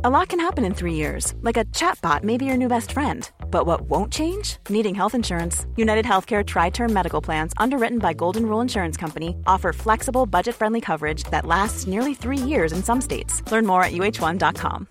A lot can happen in 3 years, like a chatbot may be your new best friend. But what won't change? Needing health insurance. United Healthcare Tri-Term Medical Plans, underwritten by Golden Rule Insurance Company, offer flexible, budget-friendly coverage that lasts nearly 3 years in some states. Learn more at uh1.com.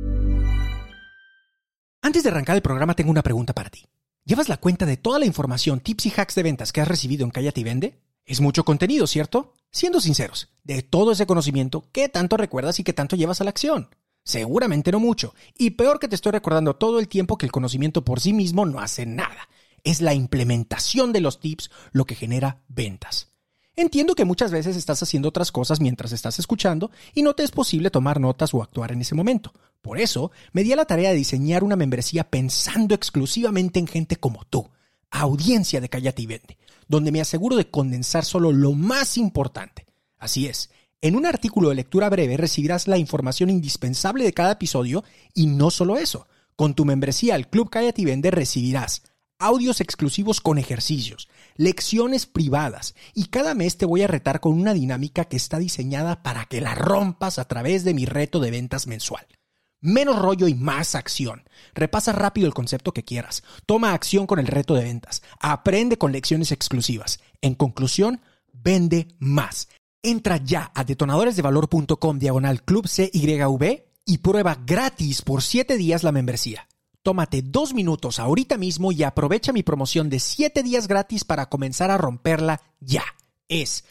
Antes de arrancar el programa, tengo una pregunta para ti. ¿Llevas la cuenta de toda la información, tips y hacks de ventas que has recibido en Cállate y Vende? Es mucho contenido, ¿cierto? Siendo sinceros, de todo ese conocimiento, ¿qué tanto recuerdas y qué tanto llevas a la acción? Seguramente no mucho. Y peor que te estoy recordando todo el tiempo que el conocimiento por sí mismo no hace nada. Es la implementación de los tips lo que genera ventas. Entiendo que muchas veces estás haciendo otras cosas mientras estás escuchando y no te es posible tomar notas o actuar en ese momento. Por eso, me di a la tarea de diseñar una membresía pensando exclusivamente en gente como tú, audiencia de Cállate y Vende, donde me aseguro de condensar solo lo más importante. Así es, en un artículo de lectura breve recibirás la información indispensable de cada episodio y no solo eso. Con tu membresía al Club Cállate y Vende recibirás audios exclusivos con ejercicios, lecciones privadas y cada mes te voy a retar con una dinámica que está diseñada para que la rompas a través de mi reto de ventas mensual. Menos rollo y más acción. Repasa rápido el concepto que quieras. Toma acción con el reto de ventas. Aprende con lecciones exclusivas. En conclusión, vende más. Entra ya a detonadoresdevalor.com/Club CYV y prueba gratis por 7 días la membresía. Tómate 2 minutos ahorita mismo y aprovecha mi promoción de 7 días gratis para comenzar a romperla ya. Es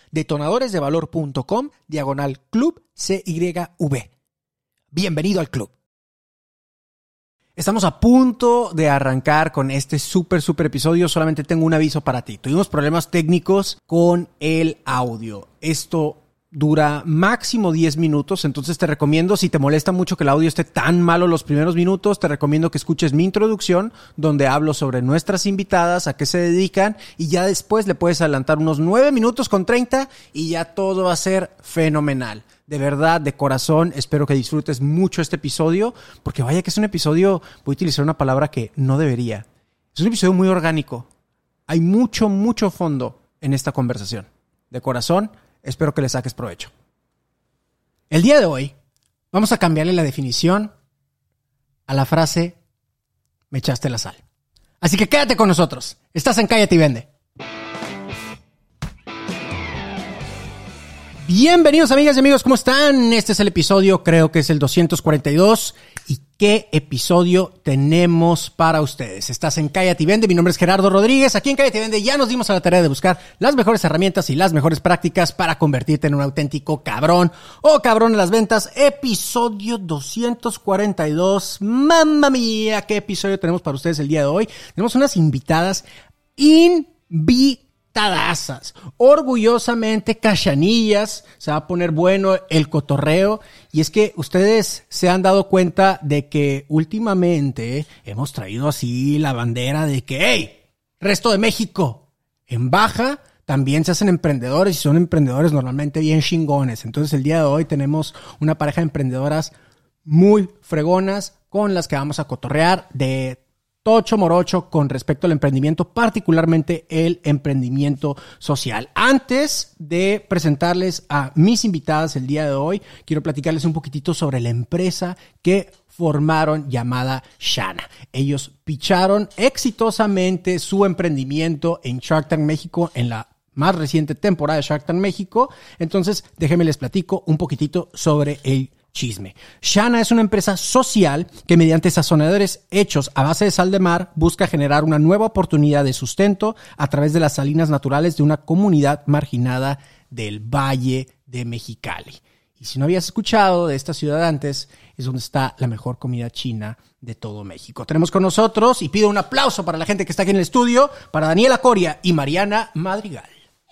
detonadoresdevalor.com/Club CYV. Bienvenido al club. Estamos a punto de arrancar con este súper episodio. Solamente tengo un aviso para ti. Tuvimos problemas técnicos con el audio. Esto dura máximo 10 minutos, entonces te recomiendo, si te molesta mucho que el audio esté tan malo los primeros minutos, te recomiendo que escuches mi introducción, donde hablo sobre nuestras invitadas, a qué se dedican, y ya después le puedes adelantar unos 9 minutos con 30 y ya todo va a ser fenomenal. De verdad, de corazón, espero que disfrutes mucho este episodio, porque vaya que es un episodio, voy a utilizar una palabra que no debería. Es un episodio muy orgánico. Hay mucho fondo en esta conversación. De corazón, espero que le saques provecho. El día de hoy vamos a cambiarle la definición a la frase "me echaste la sal". Así que quédate con nosotros. Estás en Cállate y Vende. Bienvenidos, amigas y amigos, ¿cómo están? Este es el episodio, creo que es el 242. ¿Y qué episodio tenemos para ustedes? Estás en Cállate y Vende, mi nombre es Gerardo Rodríguez. Aquí en Cállate y Vende ya nos dimos a la tarea de buscar las mejores herramientas y las mejores prácticas para convertirte en un auténtico cabrón o cabrón en las ventas. Episodio 242. ¡Mamma mía! ¿Qué episodio tenemos para ustedes el día de hoy? Tenemos unas invitadas invitadasas, orgullosamente cachanillas. Se va a poner bueno el cotorreo. Y es que ustedes se han dado cuenta de que últimamente hemos traído así la bandera de que, ¡hey! Resto de México, en Baja también se hacen emprendedores y son emprendedores normalmente bien chingones. Entonces el día de hoy tenemos una pareja de emprendedoras muy fregonas con las que vamos a cotorrear de tocho morocho con respecto al emprendimiento, particularmente el emprendimiento social. Antes de presentarles a mis invitadas el día de hoy, quiero platicarles un poquitito sobre la empresa que formaron llamada Shana. Ellos picharon exitosamente su emprendimiento en Shark Tank México en la más reciente temporada de Shark Tank México. Entonces, déjenme les platico un poquitito sobre el chisme. Shana es una empresa social que mediante sazonadores hechos a base de sal de mar busca generar una nueva oportunidad de sustento a través de las salinas naturales de una comunidad marginada del Valle de Mexicali. Y si no habías escuchado de esta ciudad antes, es donde está la mejor comida china de todo México. Tenemos con nosotros, y pido un aplauso para la gente que está aquí en el estudio, para Daniela Coria y Mariana Madrigal.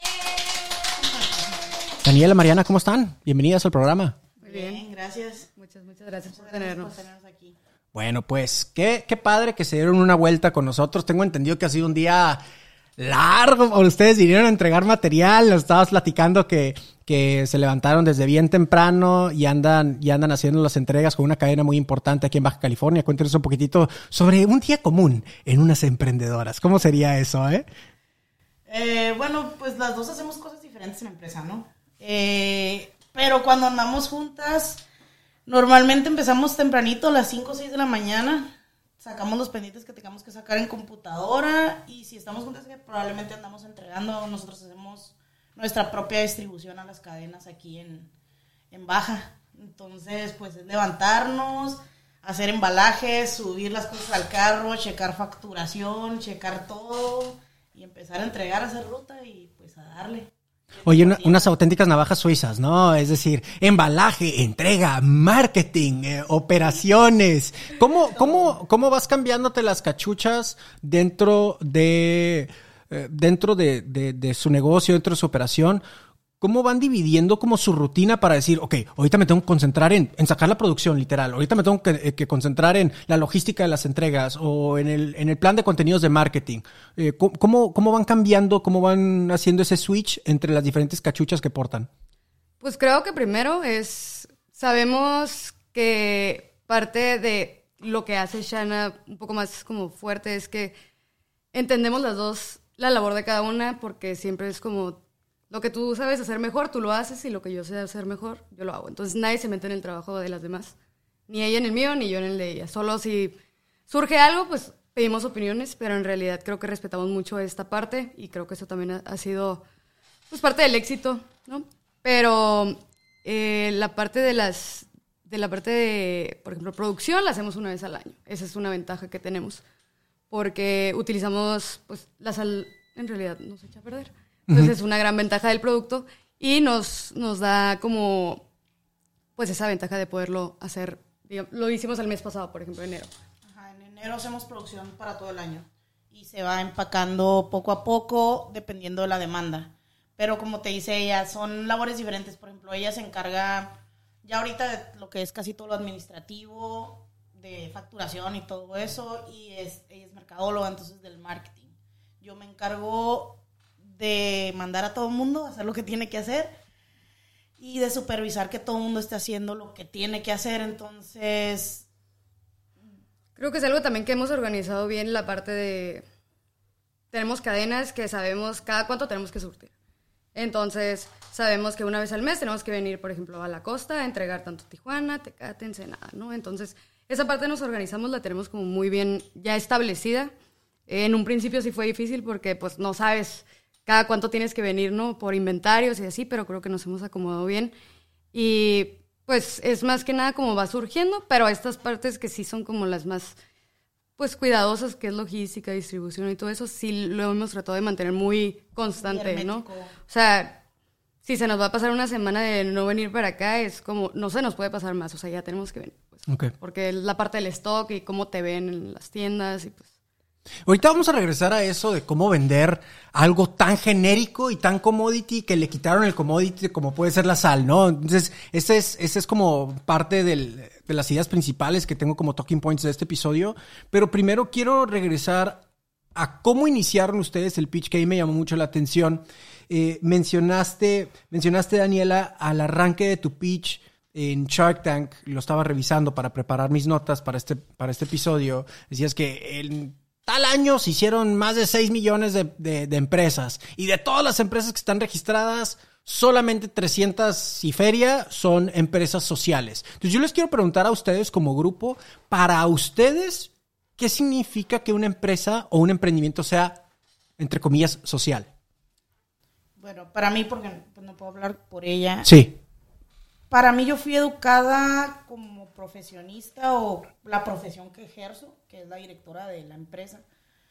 Daniela, Mariana, ¿cómo están? Bienvenidas al programa. Bien, gracias. Muchas gracias por tenernos aquí. Bueno, pues qué padre que se dieron una vuelta con nosotros. Tengo entendido que ha sido un día largo. Ustedes vinieron a entregar material. Nos estabas platicando que se levantaron desde bien temprano y andan haciendo las entregas con una cadena muy importante aquí en Baja California. Cuéntenos un poquitito sobre un día común en unas emprendedoras. ¿Cómo sería eso, Bueno, pues las dos hacemos cosas diferentes en la empresa, ¿no? Pero cuando andamos juntas, Normalmente empezamos tempranito, a las 5 o 6 de la mañana. Sacamos los pendientes que tengamos que sacar en computadora. Y si estamos juntos, probablemente andamos entregando. Nosotros hacemos nuestra propia distribución a las cadenas aquí en Baja. Entonces, pues es levantarnos, hacer embalajes, subir las cosas al carro, checar facturación, checar todo y empezar a entregar, a hacer ruta y pues a darle. Oye, unas auténticas navajas suizas, ¿no? Es decir, embalaje, entrega, marketing, operaciones. ¿Cómo vas cambiándote las cachuchas dentro de su negocio, dentro de su operación? ¿Cómo van dividiendo como su rutina para decir, ok, ahorita me tengo que concentrar en sacar la producción, literal, ahorita me tengo que concentrar en la logística de las entregas o en el plan de contenidos de marketing? ¿Cómo van cambiando, cómo van haciendo ese switch entre las diferentes cachuchas que portan? Pues creo que primero sabemos que parte de lo que hace Shanna un poco más como fuerte es que entendemos las dos, la labor de cada una, porque siempre es como... Lo que tú sabes hacer mejor, tú lo haces, y lo que yo sé hacer mejor, yo lo hago. Entonces nadie se mete en el trabajo de las demás. Ni ella en el mío, ni yo en el de ella. Solo si surge algo, pues pedimos opiniones, pero en realidad creo que respetamos mucho esta parte y creo que eso también ha sido pues parte del éxito, ¿no? Pero la parte de, por ejemplo, producción la hacemos una vez al año. Esa es una ventaja que tenemos porque utilizamos, pues la sal en realidad no se echa a perder. Entonces es una gran ventaja del producto y nos da como pues esa ventaja de poderlo hacer. Digamos, lo hicimos el mes pasado, por ejemplo, enero. Ajá, en enero hacemos producción para todo el año y se va empacando poco a poco dependiendo de la demanda. Pero como te dice ella, son labores diferentes. Por ejemplo, ella se encarga ya ahorita de lo que es casi todo lo administrativo, de facturación y todo eso, y ella es mercadóloga, entonces del marketing. Yo me encargo de mandar a todo el mundo a hacer lo que tiene que hacer y de supervisar que todo el mundo esté haciendo lo que tiene que hacer. Entonces, creo que es algo también que hemos organizado bien, la parte de... Tenemos cadenas que sabemos cada cuánto tenemos que surtir. Entonces, sabemos que una vez al mes tenemos que venir, por ejemplo, a la costa a entregar tanto Tijuana, Tecate, Ensenada, ¿no? Entonces, esa parte nos organizamos, la tenemos como muy bien ya establecida. En un principio sí fue difícil porque, pues, no sabes cada cuánto tienes que venir, ¿no? Por inventarios y así, pero creo que nos hemos acomodado bien. Y, pues, es más que nada como va surgiendo, pero estas partes que sí son como las más, pues, cuidadosas, que es logística, distribución y todo eso, sí lo hemos tratado de mantener muy constante, ¿no? O sea, si se nos va a pasar una semana de no venir para acá, es como, no se nos puede pasar más, o sea, ya tenemos que venir, pues. Okay. Porque es la parte del stock y cómo te ven en las tiendas y pues... Ahorita vamos a regresar a eso de cómo vender algo tan genérico y tan commodity que le quitaron el commodity como puede ser la sal, ¿no? Entonces, ese es como parte de las ideas principales que tengo como talking points de este episodio. Pero primero quiero regresar a cómo iniciaron ustedes el pitch, que ahí me llamó mucho la atención. Mencionaste, Daniela, al arranque de tu pitch en Shark Tank, lo estaba revisando para preparar mis notas para este episodio. Decías que en tal año se hicieron más de 6 millones de empresas. Y de todas las empresas que están registradas, solamente 300 y feria son empresas sociales. Entonces yo les quiero preguntar a ustedes como grupo, para ustedes, ¿qué significa que una empresa o un emprendimiento sea, entre comillas, social? Bueno, para mí, porque pues, no puedo hablar por ella. Sí. Para mí yo fui educada como profesionista o la profesión que ejerzo, que es la directora de la empresa,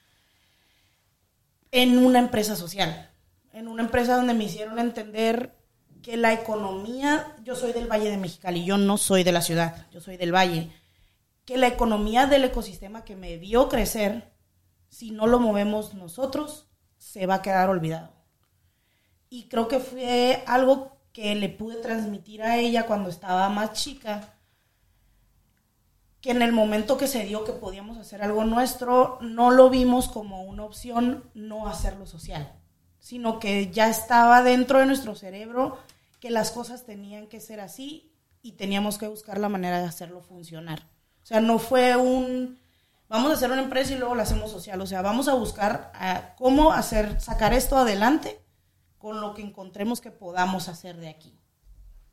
en una empresa social, en una empresa donde me hicieron entender que la economía, yo soy del Valle de Mexicali, yo no soy de la ciudad, yo soy del Valle, que la economía del ecosistema que me vio crecer, si no lo movemos nosotros, se va a quedar olvidado. Y creo que fue algo que le pude transmitir a ella cuando estaba más chica, que en el momento que se dio que podíamos hacer algo nuestro, no lo vimos como una opción no hacerlo social, sino que ya estaba dentro de nuestro cerebro que las cosas tenían que ser así y teníamos que buscar la manera de hacerlo funcionar. O sea, no fue vamos a hacer una empresa y luego la hacemos social. O sea, vamos a buscar cómo sacar esto adelante con lo que encontremos que podamos hacer de aquí.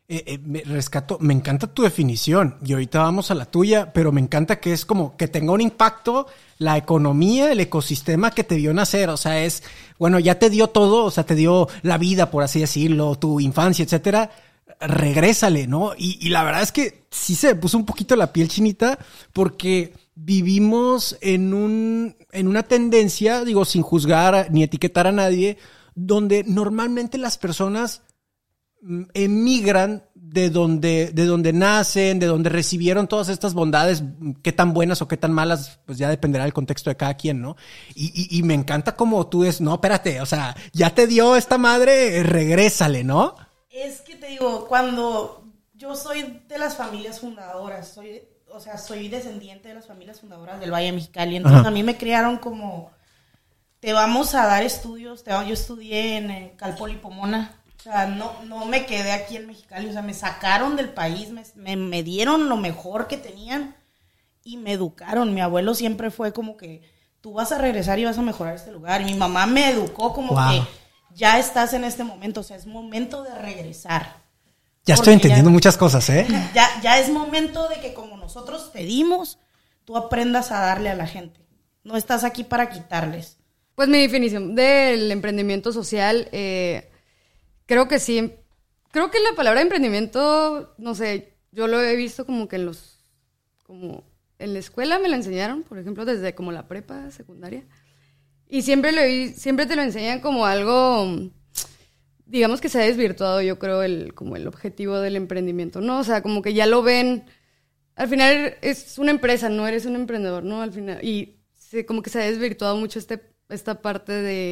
Me encanta tu definición y ahorita vamos a la tuya, pero me encanta que es como que tenga un impacto la economía, el ecosistema que te vio nacer, o sea, bueno, ya te dio todo, o sea, te dio la vida, por así decirlo, tu infancia, etcétera, regrésale, ¿no? Y la verdad es que sí se me puso un poquito la piel chinita porque vivimos en una tendencia, digo, sin juzgar ni etiquetar a nadie, donde normalmente las personas emigran de donde nacen, de donde recibieron todas estas bondades, qué tan buenas o qué tan malas, pues ya dependerá del contexto de cada quien, ¿no? Y me encanta como tú no, espérate, o sea, ya te dio esta madre, regrésale, ¿no? Es que te digo, cuando yo soy de las familias fundadoras, soy descendiente de las familias fundadoras del Valle de Mexicali, entonces a mí me criaron como, te vamos a dar estudios, yo estudié en Calpol y Pomona. O sea, no me quedé aquí en Mexicali, o sea, me sacaron del país, me dieron lo mejor que tenían y me educaron. Mi abuelo siempre fue como que tú vas a regresar y vas a mejorar este lugar. Y mi mamá me educó como que ya estás en este momento, o sea, es momento de regresar. Ya estoy entendiendo muchas cosas, ¿eh? Ya es momento de que como nosotros te dimos, tú aprendas a darle a la gente. No estás aquí para quitarles. Pues mi definición del emprendimiento social... creo que sí. Creo que la palabra emprendimiento, no sé, yo lo he visto como que como en la escuela me la enseñaron, por ejemplo, desde como la prepa, secundaria. Y siempre te lo enseñan como algo, digamos que se ha desvirtuado, yo creo, como el objetivo del emprendimiento, ¿no? O sea, como que ya lo ven, al final es una empresa, no eres un emprendedor, ¿no? Al final, y como que se ha desvirtuado mucho esta parte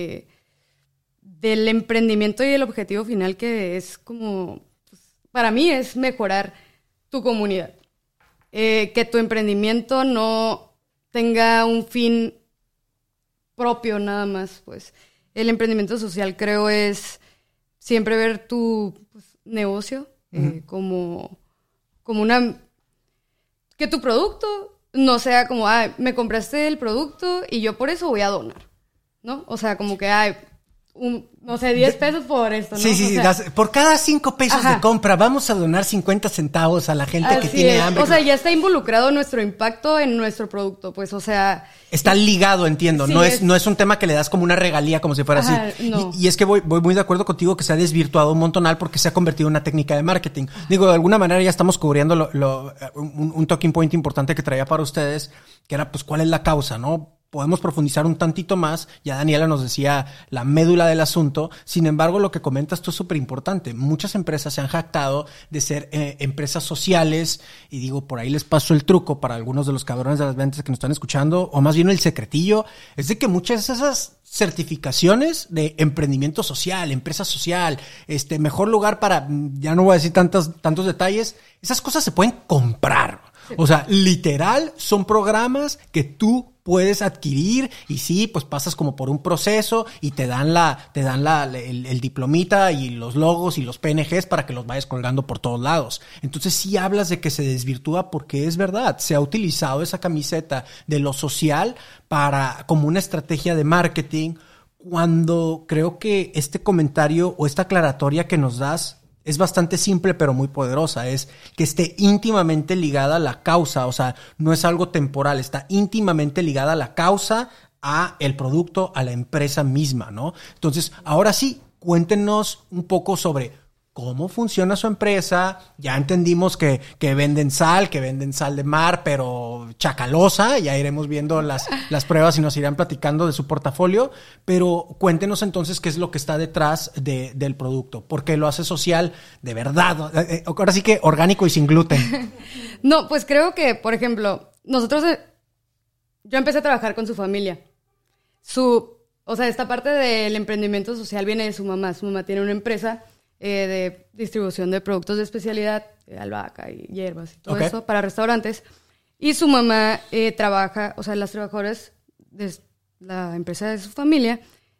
del emprendimiento y el objetivo final, que es como, pues, para mí es mejorar tu comunidad. Que tu emprendimiento no tenga un fin propio nada más, pues. El emprendimiento social, creo, es siempre ver tu negocio como que tu producto no sea como, me compraste el producto y yo por eso voy a donar, ¿no? O sea, como que, no sé, 10 pesos por esto, ¿no? Sí, o sea, por cada 5 pesos de compra vamos a donar 50 centavos a la gente que tiene hambre. O sea, ya está involucrado nuestro impacto en nuestro producto, pues, o sea... Está ligado, entiendo, sí, no es un tema que le das como una regalía, como si fuera así. No. Y es que voy muy de acuerdo contigo que se ha desvirtuado un montonal porque se ha convertido en una técnica de marketing. Digo, de alguna manera ya estamos cubriendo un talking point importante que traía para ustedes, que era, pues, ¿cuál es la causa, no? Podemos profundizar un tantito más. Ya Daniela nos decía la médula del asunto. Sin embargo, lo que comentas tú es súper importante. Muchas empresas se han jactado de ser empresas sociales. Y digo, por ahí les paso el truco para algunos de los cabrones de las ventas que nos están escuchando. O más bien el secretillo. Es de que muchas de esas certificaciones de emprendimiento social, empresa social, mejor lugar para, ya no voy a decir tantos detalles. Esas cosas se pueden comprar. Sí. O sea, literal, son programas que tú puedes adquirir y sí, pues pasas como por un proceso y te dan el diplomita y los logos y los PNGs para que los vayas colgando por todos lados. Entonces sí hablas de que se desvirtúa porque es verdad, se ha utilizado esa camiseta de lo social como una estrategia de marketing, cuando creo que este comentario o esta aclaratoria que nos das es bastante simple pero muy poderosa, es que esté íntimamente ligada a la causa, o sea, no es algo temporal, está íntimamente ligada a la causa, a el producto, a la empresa misma, ¿no? Entonces, ahora sí, cuéntenos un poco sobre cómo funciona su empresa. Ya entendimos que venden sal de mar, pero chacalosa. Ya iremos viendo las pruebas y nos irán platicando de su portafolio. Pero cuéntenos entonces qué es lo que está detrás del producto. ¿Por qué lo hace social de verdad? Ahora sí que orgánico y sin gluten. No, pues creo que, por ejemplo, yo empecé a trabajar con su familia. O sea, esta parte del emprendimiento social viene de su mamá. Su mamá tiene una empresa de distribución de productos de especialidad, albahaca y hierbas y todo eso para restaurantes. Y su mamá trabaja, o sea, las trabajadoras de la empresa de su familia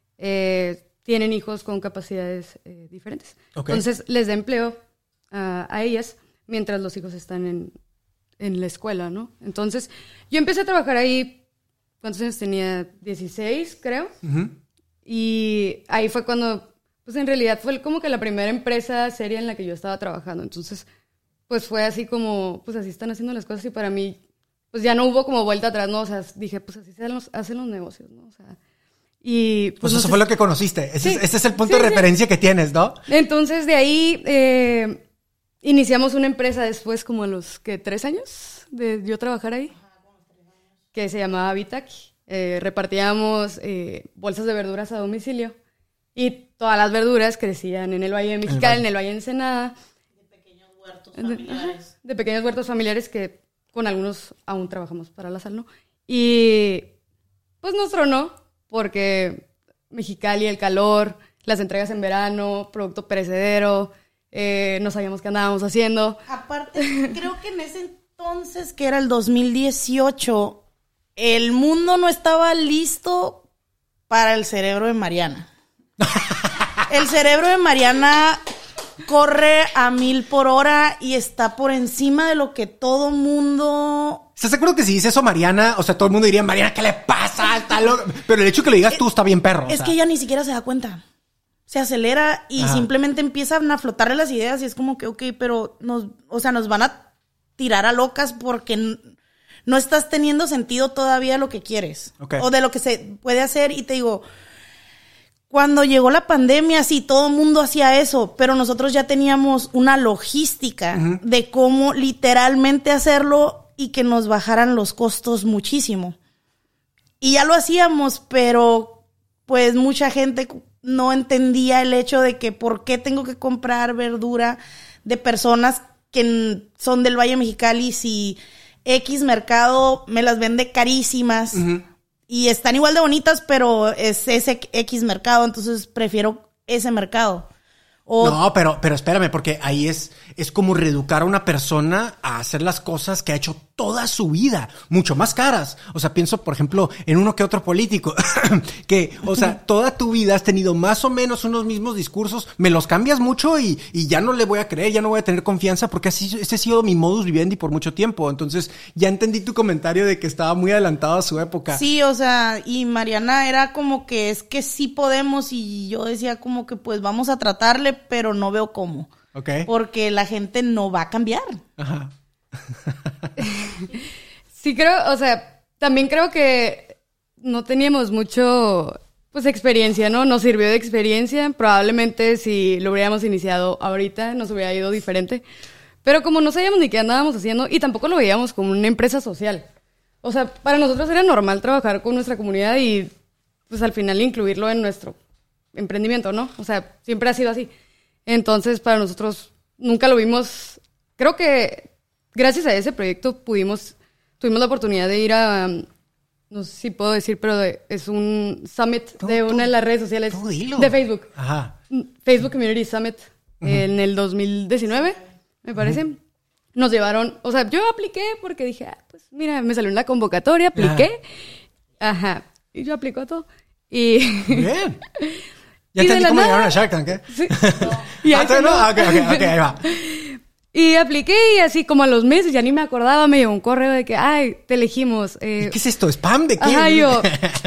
tienen hijos con capacidades diferentes. Entonces les da empleo a ellas mientras los hijos están en la escuela, ¿no? Entonces yo empecé a trabajar ahí, ¿cuántos años tenía? 16, creo. Uh-huh. Y ahí fue cuando pues en realidad fue como que la primera empresa seria en la que yo estaba trabajando. Entonces, pues fue así como, pues así están haciendo las cosas y para mí, pues ya no hubo como vuelta atrás, ¿no? O sea, dije, pues así se hacen los negocios, ¿no? O sea, y... Pues eso fue lo que conociste. Ese es el punto Sí, de referencia que tienes, ¿no? Entonces, de ahí iniciamos una empresa después como a los, 3 años de yo trabajar ahí, que se llamaba Vitaki. Repartíamos bolsas de verduras a domicilio y todas las verduras crecían en el Valle de Mexicali, en el Valle de Ensenada. De pequeños huertos familiares. De pequeños huertos familiares que con algunos aún trabajamos para la sal, ¿no? Y pues nos tronó porque Mexicali, el calor, las entregas en verano, producto perecedero, no sabíamos qué andábamos haciendo. Aparte, creo que en ese entonces, que era el 2018, el mundo no estaba listo para el cerebro de Mariana. El cerebro de Mariana corre a 1000 por hora y está por encima de lo que todo mundo... ¿Estás de acuerdo que si dice eso Mariana, o sea, todo el mundo diría, Mariana, ¿qué le pasa? Está loca. Pero el hecho que lo digas tú está bien perro. Es que ella ni siquiera se da cuenta. Se acelera y simplemente empiezan a flotarle las ideas y es como que, ok, pero nos van a tirar a locas porque no estás teniendo sentido todavía lo que quieres. Okay. O de lo que se puede hacer. Y te digo, cuando llegó la pandemia, sí, todo el mundo hacía eso, pero nosotros ya teníamos una logística de cómo literalmente hacerlo y que nos bajaran los costos muchísimo. Y ya lo hacíamos, pero pues mucha gente no entendía el hecho de que por qué tengo que comprar verdura de personas que son del Valle Mexicali si X mercado me las vende carísimas y están igual de bonitas, pero es ese X mercado, entonces prefiero ese mercado. No, pero espérame, porque ahí es como reeducar a una persona a hacer las cosas que ha hecho toda su vida, mucho más caras. O sea, pienso, por ejemplo, en uno que otro político, que, o sea, toda tu vida has tenido más o menos unos mismos discursos, me los cambias mucho y ya no le voy a creer, ya no voy a tener confianza, porque así, ese ha sido mi modus vivendi por mucho tiempo. Entonces, ya entendí tu comentario de que estaba muy adelantado a su época. Sí, o sea, y Mariana era como que es que sí podemos y yo decía como que pues vamos a tratarle, pero no veo cómo. Okay. Porque la gente no va a cambiar. Ajá. Sí, o sea, también creo que no teníamos mucho, pues, experiencia, ¿no? Nos sirvió de experiencia. Probablemente si lo hubiéramos iniciado ahorita nos hubiera ido diferente. Pero como no sabíamos ni qué andábamos haciendo y tampoco lo veíamos como una empresa social. O sea, para nosotros era normal trabajar con nuestra comunidad y, pues, al final incluirlo en nuestro emprendimiento, ¿no? O sea, siempre ha sido así. Entonces, para nosotros nunca lo vimos. Creo que gracias a ese proyecto tuvimos la oportunidad de ir a, no sé si puedo decir, pero es un summit de una de las redes sociales de Facebook. Ajá. Facebook Community Summit en el 2019, me parece. Nos llevaron, o sea, yo apliqué porque dije, pues mira, me salió una convocatoria, apliqué. Ajá. Y yo aplico a todo. Y... Bien. Ya entendí cómo llegaron a Shark Tank, ¿eh? Sí. Y ¿no? Ok, ahí va. Y apliqué y así como a los meses, ya ni me acordaba, me llegó un correo de que, ay, te elegimos. ¿Qué es esto? ¿Spam de qué? Ajá, yo.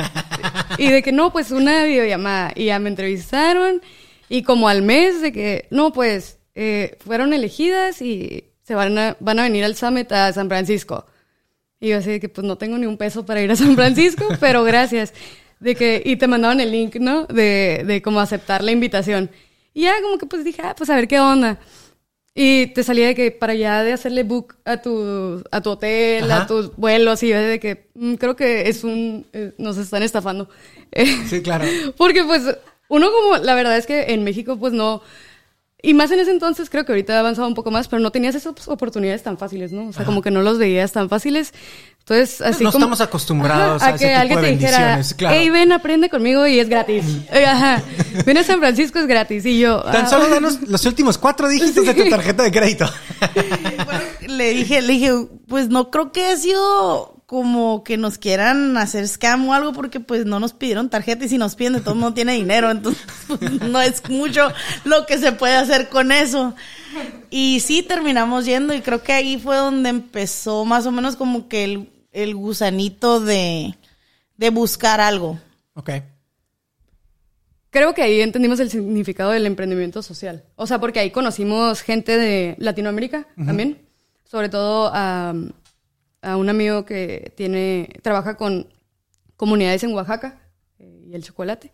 Y de que no, pues una videollamada. Y ya me entrevistaron y como al mes de que, no, pues fueron elegidas y se van a venir al Summit a San Francisco. Y yo así de que pues no tengo ni un peso para ir a San Francisco, pero gracias. Y te mandaban el link, ¿no? De cómo aceptar la invitación. Y ya como que pues dije, pues a ver qué onda. Y te salía de que para allá de hacerle book a tu hotel, a tus vuelos, y yo de que creo que nos están estafando. Sí, claro. Porque pues uno como, la verdad es que en México pues no, y más en ese entonces creo que ahorita ha avanzado un poco más, pero no tenías esas oportunidades tan fáciles, ¿no? O sea, como que no los veías tan fáciles. Entonces, así no como... estamos acostumbrados a ese que tipo alguien de te dijera, claro. hey, ven, aprende conmigo y es gratis. Ajá. Ven a San Francisco, es gratis. Y yo... Tan solo danos los últimos 4 dígitos de tu tarjeta de crédito. Bueno, le dije, pues no creo que ha sido como que nos quieran hacer scam o algo, porque pues no nos pidieron tarjeta y si nos piden de todo no tiene dinero, entonces pues, no es mucho lo que se puede hacer con eso. Y sí, terminamos yendo y creo que ahí fue donde empezó más o menos como que el gusanito de buscar algo. Ok. creo que ahí entendimos el significado del emprendimiento social. O sea, porque ahí conocimos gente de Latinoamérica también. Sobre todo a un amigo que trabaja con comunidades en Oaxaca y el chocolate.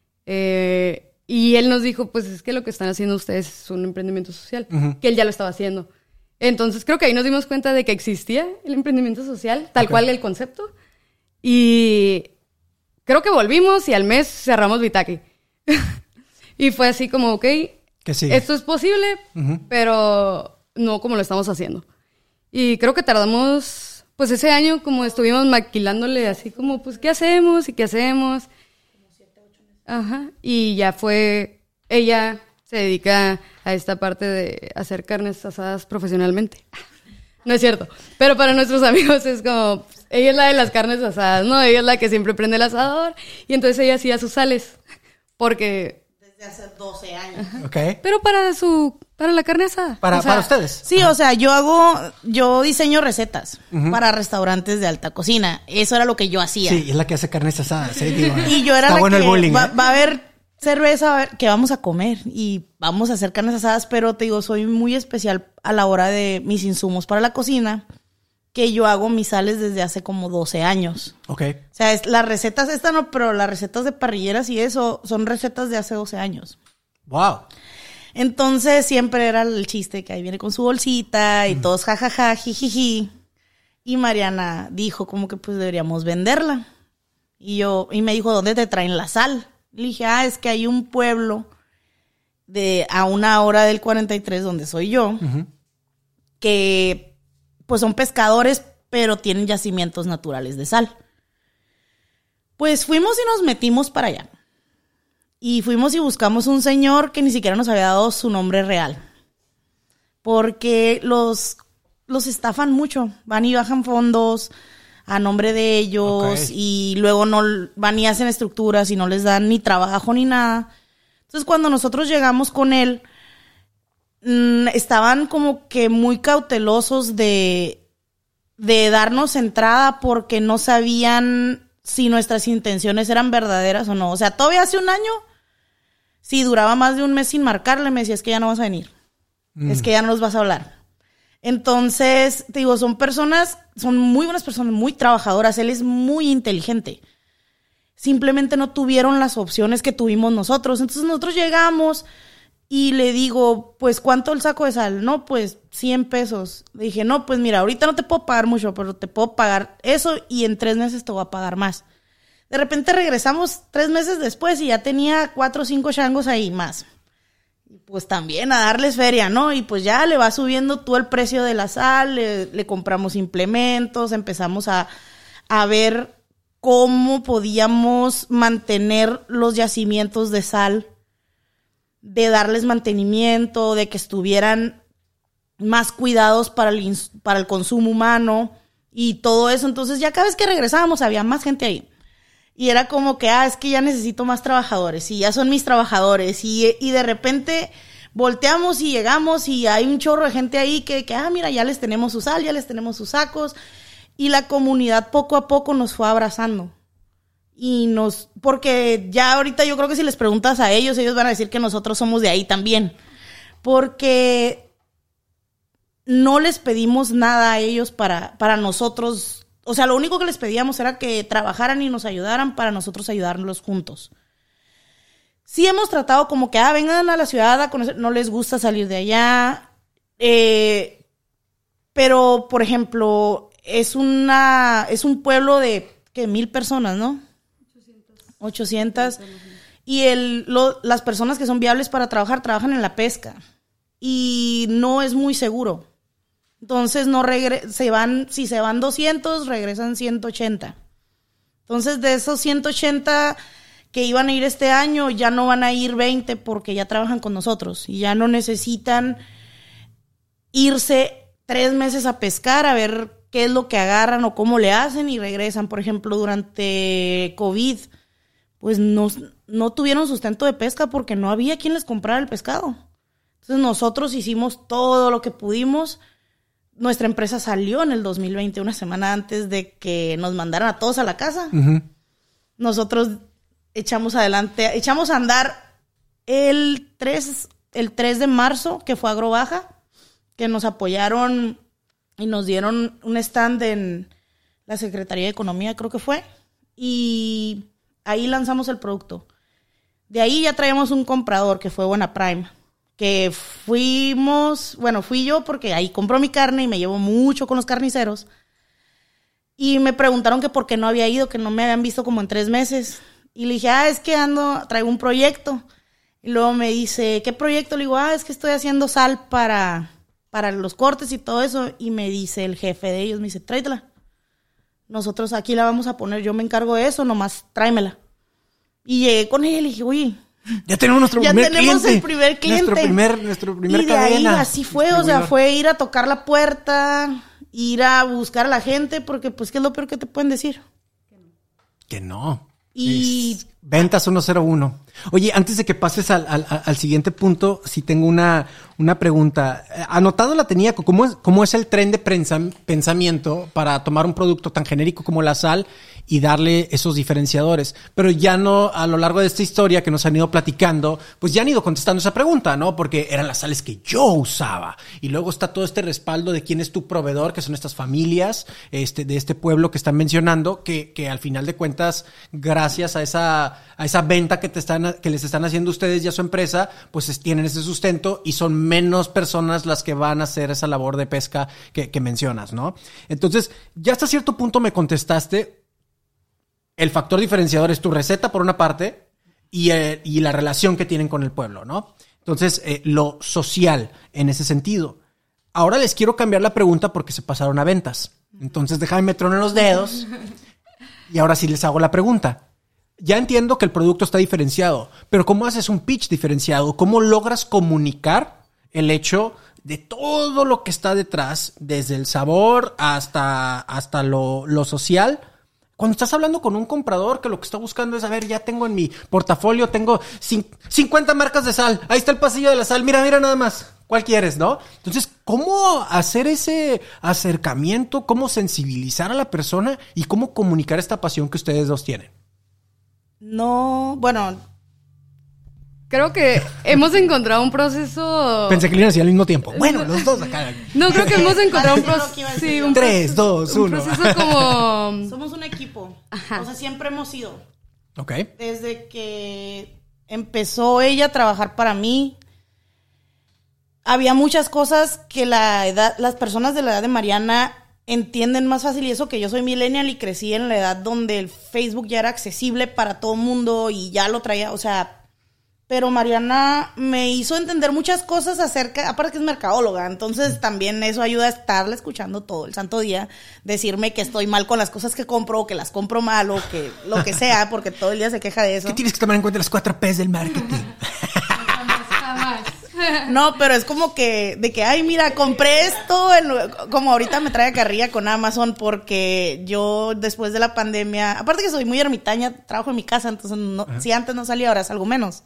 Y él nos dijo, pues es que lo que están haciendo ustedes es un emprendimiento social, que él ya lo estaba haciendo. Entonces creo que ahí nos dimos cuenta de que existía el emprendimiento social, tal cual el concepto. Y creo que volvimos y al mes cerramos Vitaki. Y fue así como, ok, esto es posible, pero no como lo estamos haciendo. Y creo que tardamos, pues ese año como estuvimos maquilándole así como, pues, ¿qué hacemos? ¿Y qué hacemos? Como 7, 8 meses. Ajá, y ya fue, ella se dedica a esta parte de hacer carnes asadas profesionalmente. No es cierto, pero para nuestros amigos es como, ella es la de las carnes asadas, ¿no? Ella es la que siempre prende el asador y entonces ella hacía sus sales, porque... Desde hace 12 años. Okay. Pero para la carne asada. Para ustedes. Sí, o sea, yo diseño recetas para restaurantes de alta cocina. Eso era lo que yo hacía. Sí, es la que hace carnes asadas. ¿Sí? Digo, y yo era está la bueno que el bullying, va a haber cerveza, a ver qué vamos a comer y vamos a hacer carnes asadas, pero te digo, soy muy especial a la hora de mis insumos para la cocina, que yo hago mis sales desde hace como 12 años. Ok. O sea, las recetas pero las recetas de parrilleras y eso son recetas de hace 12 años. Wow. Entonces siempre era el chiste que ahí viene con su bolsita y todos jajaja, jijiji. Y Mariana dijo como que pues deberíamos venderla. Y me dijo, ¿dónde te traen la sal? Le dije, es que hay un pueblo a 1 hora del 43 donde soy yo, que pues son pescadores, pero tienen yacimientos naturales de sal. Pues fuimos y nos metimos para allá. Y fuimos y buscamos un señor que ni siquiera nos había dado su nombre real. Porque los estafan mucho. Van y bajan fondos a nombre de ellos y luego no van y hacen estructuras y no les dan ni trabajo ni nada. Entonces cuando nosotros llegamos con él, estaban como que muy cautelosos de darnos entrada porque no sabían si nuestras intenciones eran verdaderas o no. O sea, todavía hace un año, si duraba más de un mes sin marcarle, me decía, es que ya no vas a venir. Es que ya no nos vas a hablar. Entonces, te digo, son muy buenas personas, muy trabajadoras. Él es muy inteligente. Simplemente no tuvieron las opciones que tuvimos nosotros. Entonces nosotros llegamos y le digo, pues, ¿cuánto el saco de sal? No, pues, 100 pesos. Le dije, no, pues, mira, ahorita no te puedo pagar mucho, pero te puedo pagar eso y en 3 meses te voy a pagar más. De repente regresamos 3 meses después y ya tenía 4 o 5 changos ahí más. Y pues también a darles feria, ¿no? Y pues ya le va subiendo todo el precio de la sal, le compramos implementos, empezamos a ver cómo podíamos mantener los yacimientos de sal, de darles mantenimiento, de que estuvieran más cuidados para el consumo humano y todo eso. Entonces ya cada vez que regresábamos había más gente ahí. Y era como que, es que ya necesito más trabajadores y ya son mis trabajadores. Y de repente volteamos y llegamos y hay un chorro de gente ahí que mira, ya les tenemos su sal, ya les tenemos sus sacos. Y la comunidad poco a poco nos fue abrazando. Porque ya ahorita yo creo que si les preguntas a ellos van a decir que nosotros somos de ahí también. Porque no les pedimos nada a ellos para nosotros. O sea, lo único que les pedíamos era que trabajaran y nos ayudaran para nosotros ayudarlos juntos. Sí hemos tratado como que, vengan a la ciudad a conocer, no les gusta salir de allá. Pero, por ejemplo, es un pueblo de, 1,000 personas, ¿no? 800. Y las personas que son viables para trabajan en la pesca. Y no es muy seguro. Entonces si se van 200, regresan 180. Entonces de esos 180 que iban a ir este año, ya no van a ir 20 porque ya trabajan con nosotros y ya no necesitan irse 3 meses a pescar a ver qué es lo que agarran o cómo le hacen y regresan. Por ejemplo, durante COVID, pues no tuvieron sustento de pesca porque no había quien les comprara el pescado. Entonces nosotros hicimos todo lo que pudimos. Nuestra empresa salió en el 2020, una semana antes de que nos mandaran a todos a la casa. Uh-huh. Nosotros echamos a andar el 3 de marzo, que fue Agrobaja, que nos apoyaron y nos dieron un stand en la Secretaría de Economía, creo que fue, y ahí lanzamos el producto. De ahí ya traíamos un comprador, que fue Buena Prime, que fui yo porque ahí compró mi carne y me llevo mucho con los carniceros. Y me preguntaron que por qué no había ido, que no me habían visto como en 3 meses. Y le dije, es que traigo un proyecto. Y luego me dice, ¿qué proyecto? Le digo, es que estoy haciendo sal para los cortes y todo eso. Y me dice el jefe de ellos, me dice, tráetela. Nosotros aquí la vamos a poner, yo me encargo de eso, nomás tráemela. Y llegué con ella y le dije, oye, ya tenemos el primer cliente. Nuestro primer y de cadena. Ahí así fue, o sea, fue ir a tocar la puerta, ir a buscar a la gente, porque pues, ¿qué es lo peor que te pueden decir? Que no. Y ventas 101. Oye, antes de que pases al siguiente punto, sí tengo una pregunta. Anotado la tenía, ¿cómo es el tren de pensamiento para tomar un producto tan genérico como la sal y darle esos diferenciadores? Pero ya no, a lo largo de esta historia que nos han ido platicando, pues ya han ido contestando esa pregunta, ¿no? Porque eran las sales que yo usaba. Y luego está todo este respaldo de quién es tu proveedor, que son estas familias de este pueblo que están mencionando, que al final de cuentas, gracias a esa venta que les están haciendo ustedes y a su empresa, pues tienen ese sustento y son menos personas las que van a hacer esa labor de pesca que mencionas, ¿no? Entonces, ya hasta cierto punto me contestaste. El factor diferenciador es tu receta, por una parte, y la relación que tienen con el pueblo, ¿no? Entonces, lo social en ese sentido. Ahora les quiero cambiar la pregunta porque se pasaron a ventas. Entonces, déjame me tronar los dedos y ahora sí les hago la pregunta. Ya entiendo que el producto está diferenciado, pero ¿cómo haces un pitch diferenciado? ¿Cómo logras comunicar el hecho de todo lo que está detrás, desde el sabor hasta lo social? Cuando estás hablando con un comprador que lo que está buscando es, a ver, ya tengo en mi portafolio, tengo 50 marcas de sal. Ahí está el pasillo de la sal. Mira nada más. ¿Cuál quieres, no? Entonces, ¿cómo hacer ese acercamiento? ¿Cómo sensibilizar a la persona? ¿Y cómo comunicar esta pasión que ustedes dos tienen? No, bueno, creo que hemos encontrado un proceso... Pensé que le iban a decir al mismo tiempo. Bueno, los dos acá. No, creo que hemos encontrado un proceso... Sí, 3, 2, 1. Un proceso como... Somos un equipo. Ajá. O sea, siempre hemos sido. Ok. Desde que empezó ella a trabajar para mí, había muchas cosas que las personas de la edad de Mariana entienden más fácil, y eso que yo soy millennial y crecí en la edad donde el Facebook ya era accesible para todo mundo y ya lo traía, o sea, pero Mariana me hizo entender muchas cosas aparte que es mercadóloga, entonces también eso ayuda a estarla escuchando todo el santo día, decirme que estoy mal con las cosas que compro, o que las compro mal, o que lo que sea, porque todo el día se queja de eso. ¿Qué tienes que tomar en cuenta las 4 P's del marketing? Jamás. No, pero es como que, ay, mira, compré esto, como ahorita me trae carrilla con Amazon, porque yo después de la pandemia, aparte que soy muy ermitaña, trabajo en mi casa, entonces si antes no salía, ahora salgo menos.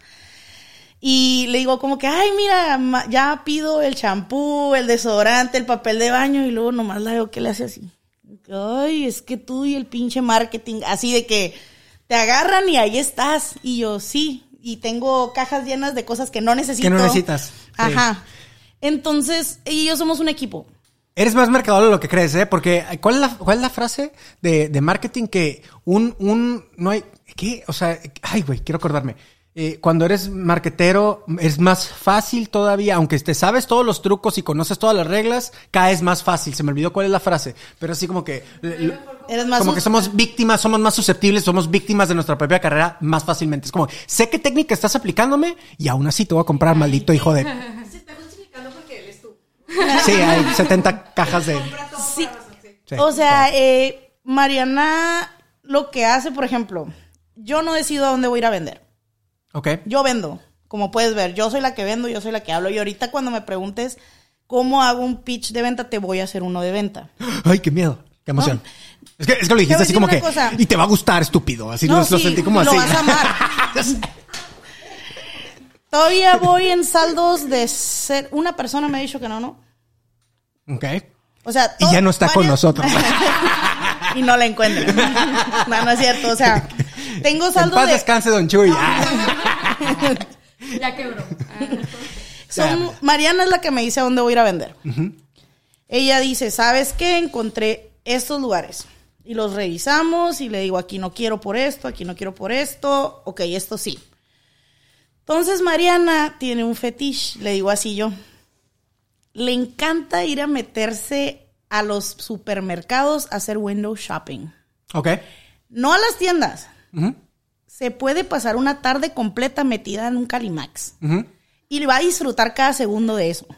Y le digo como que, ay, mira, ya pido el champú, el desodorante, el papel de baño, y luego nomás la veo que le hace así. Ay, es que tú y el pinche marketing, así de que te agarran y ahí estás. Y yo, sí. Y tengo cajas llenas de cosas que no necesito. Que no necesitas. Ajá. Sí. Entonces, ella y yo somos un equipo. Eres más mercadólogo de lo que crees, ¿eh? Porque, ¿cuál es la frase de marketing que no hay... ¿Qué? O sea, ay, güey, quiero acordarme. Cuando eres marketero, es más fácil todavía, aunque te sabes todos los trucos y conoces todas las reglas, caes más fácil. Se me olvidó cuál es la frase, pero así como que... Eres más como que somos víctimas, somos más susceptibles, somos víctimas de nuestra propia carrera más fácilmente. Es como, sé qué técnica estás aplicándome y aún así te voy a comprar, maldito hijo de... Se está justificando porque eres tú. Sí, hay 70 cajas de... Sí. O sea, Mariana lo que hace, por ejemplo, yo no decido a dónde voy a ir a vender. Okay. Yo vendo, como puedes ver, yo soy la que vendo, yo soy la que hablo, y ahorita cuando me preguntes cómo hago un pitch de venta, te voy a hacer uno de venta. Ay, qué miedo, qué emoción. No. Es que lo dijiste así como que, cosa. Y te va a gustar, estúpido, así no, lo sentí como lo así. Lo vas a amar. Todavía voy en saldos de ser, una persona me ha dicho que no. Ok. O sea, y ya no está con nosotros. Y no la encuentro. No es cierto, o sea... Tengo En saldo paz de... descanse, don Chuy. Ya quebró. Mariana es la que me dice a dónde voy a ir a vender. Ella dice, ¿sabes qué? Encontré estos lugares. Y los revisamos y le digo, aquí no quiero por esto, aquí no quiero por esto. Ok, esto sí. Entonces Mariana tiene un fetiche, le digo así yo. Le encanta ir a meterse a los supermercados a hacer window shopping. Ok. No a las tiendas. Se puede pasar una tarde completa metida en un Calimax. Y le va a disfrutar cada segundo de eso.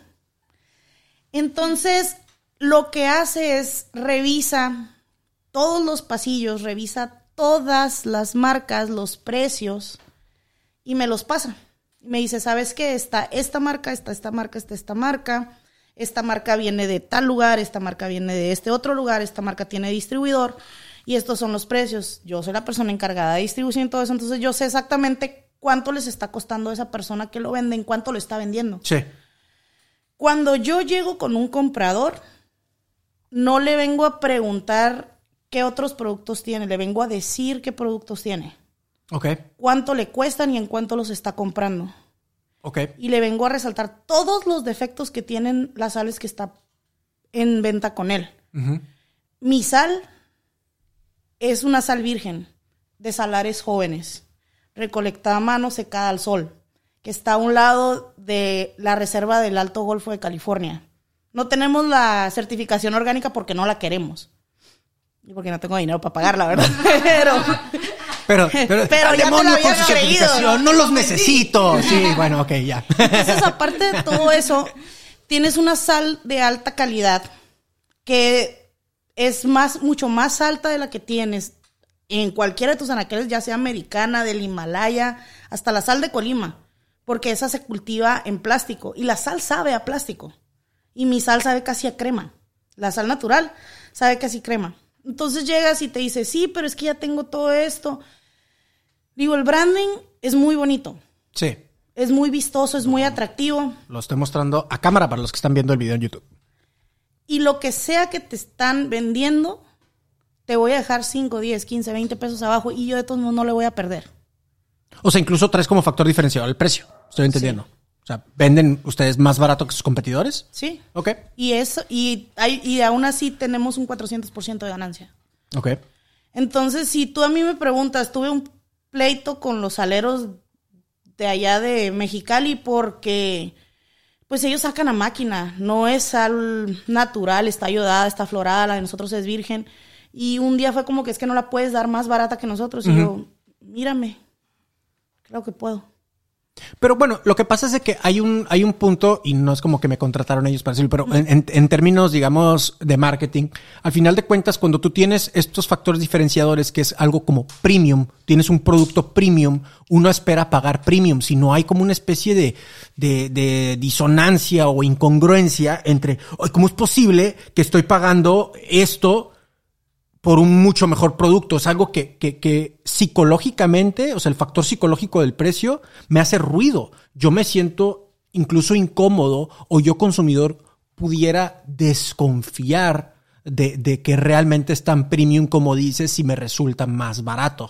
Entonces, lo que hace es revisa todos los pasillos, revisa todas las marcas, los precios, y me los pasa. Y me dice, ¿sabes qué? Está esta marca, está esta marca, está esta marca. Esta marca viene de tal lugar, esta marca viene de este otro lugar, esta marca tiene distribuidor, y estos son los precios. Yo soy la persona encargada de distribución y todo eso, entonces yo sé exactamente cuánto les está costando a esa persona que lo vende, en cuánto lo está vendiendo. Sí. Cuando yo llego con un comprador, no le vengo a preguntar qué otros productos tiene, le vengo a decir qué productos tiene. Ok. Cuánto le cuestan y en cuánto los está comprando. Ok. Y le vengo a resaltar todos los defectos que tienen las sales que está en venta con él. Mi sal es una sal virgen de salares jóvenes, recolectada a mano, secada al sol, que está a un lado de la reserva del Alto Golfo de California. No tenemos la certificación orgánica porque no la queremos. Y porque no tengo dinero para pagarla, ¿verdad? Pero Pero ya te demonio la con había su creído, certificación, no los necesito. Sí, bueno, ok, ya. Entonces, aparte de todo eso, tienes una sal de alta calidad que es mucho más alta de la que tienes en cualquiera de tus anaqueles, ya sea americana, del Himalaya, hasta la sal de Colima, porque esa se cultiva en plástico y la sal sabe a plástico y mi sal sabe casi a crema. La sal natural sabe casi crema. Entonces llegas y te dice, sí, pero es que ya tengo todo esto. Digo, el branding es muy bonito. Sí. Es muy vistoso, es muy atractivo. Lo estoy mostrando a cámara para los que están viendo el video en YouTube. Y lo que sea que te están vendiendo, te voy a dejar 5, 10, 15, 20 pesos abajo y yo de todos modos no le voy a perder. O sea, incluso traes como factor diferenciador el precio. Estoy entendiendo. Sí. O sea, ¿venden ustedes más barato que sus competidores? Sí. Ok. Y aún así tenemos un 400% de ganancia. Ok. Entonces, si tú a mí me preguntas, tuve un pleito con los saleros de allá de Mexicali porque pues ellos sacan a máquina, no es sal natural, está iodada, está florada, la de nosotros es virgen, y un día fue como que es que no la puedes dar más barata que nosotros, y yo, mírame, creo que puedo. Pero bueno, lo que pasa es de que hay un punto, y no es como que me contrataron ellos para decirlo, pero en términos, digamos, de marketing, al final de cuentas, cuando tú tienes estos factores diferenciadores, que es algo como premium, tienes un producto premium, uno espera pagar premium, si no hay como una especie de disonancia o incongruencia entre, ¿cómo es posible que estoy pagando esto por un mucho mejor producto? Es algo que psicológicamente, o sea, el factor psicológico del precio me hace ruido. Yo me siento incluso incómodo, o yo consumidor pudiera desconfiar de que realmente es tan premium como dices si me resulta más barato.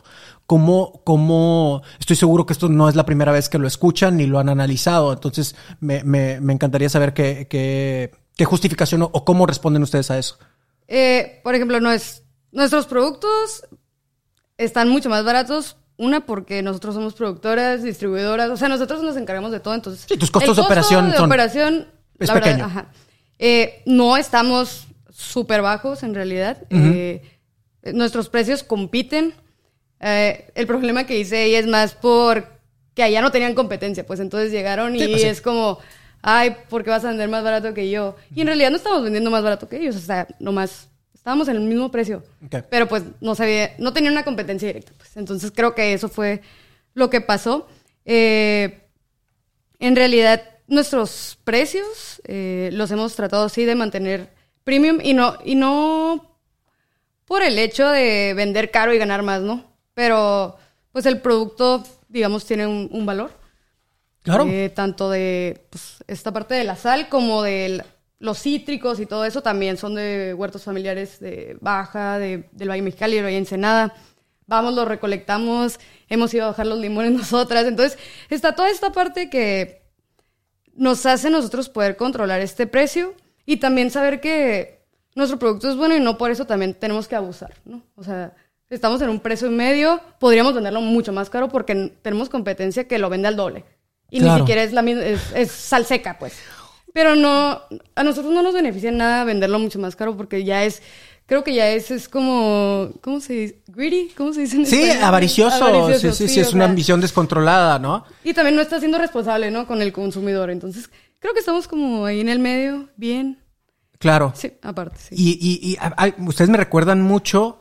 ¿Cómo? Estoy seguro que esto no es la primera vez que lo escuchan ni lo han analizado. Entonces me encantaría saber qué justificación o cómo responden ustedes a eso. Por ejemplo, nuestros productos están mucho más baratos. Una, porque nosotros somos productoras, distribuidoras. O sea, nosotros nos encargamos de todo. Entonces, sí, tus costos de operación es pequeño. Verdad, ajá. No estamos súper bajos, en realidad. Nuestros precios compiten. El problema que dice ella es más porque allá no tenían competencia. Pues entonces llegaron y pues sí. es como, ay, ¿por qué vas a vender más barato que yo? Y en realidad no estamos vendiendo más barato que ellos. O sea, nomás estábamos en el mismo precio. Okay. Pero pues no tenía una competencia directa. Pues. Entonces creo que eso fue lo que pasó. En realidad, nuestros precios los hemos tratado así de mantener premium y no por el hecho de vender caro y ganar más, ¿no? Pero pues el producto, digamos, tiene un valor. Claro. Tanto de pues, esta parte de la sal como de los cítricos y todo eso también son de huertos familiares de Baja, del Valle Mexicali, del Valle Ensenada. vamos, lo recolectamos, hemos ido a bajar los limones nosotras. Entonces, está toda esta parte que nos hace nosotros poder controlar este precio y también saber que nuestro producto es bueno y no por eso también tenemos que abusar, ¿no? O sea, estamos en un precio medio, podríamos venderlo mucho más caro porque tenemos competencia que lo vende al doble. Y ni siquiera es la misma, es sal seca, pues. Pero no, a nosotros no nos beneficia nada venderlo mucho más caro porque ya es, creo que ya es como, ¿cómo se dice? Greedy, ¿cómo se dice en español? Sí, avaricioso. Sí, es una ambición descontrolada, ¿no? Y también no está siendo responsable, ¿no? Con el consumidor. Entonces, creo que estamos como ahí en el medio, bien. Claro. Sí, aparte, sí. Y ustedes me recuerdan mucho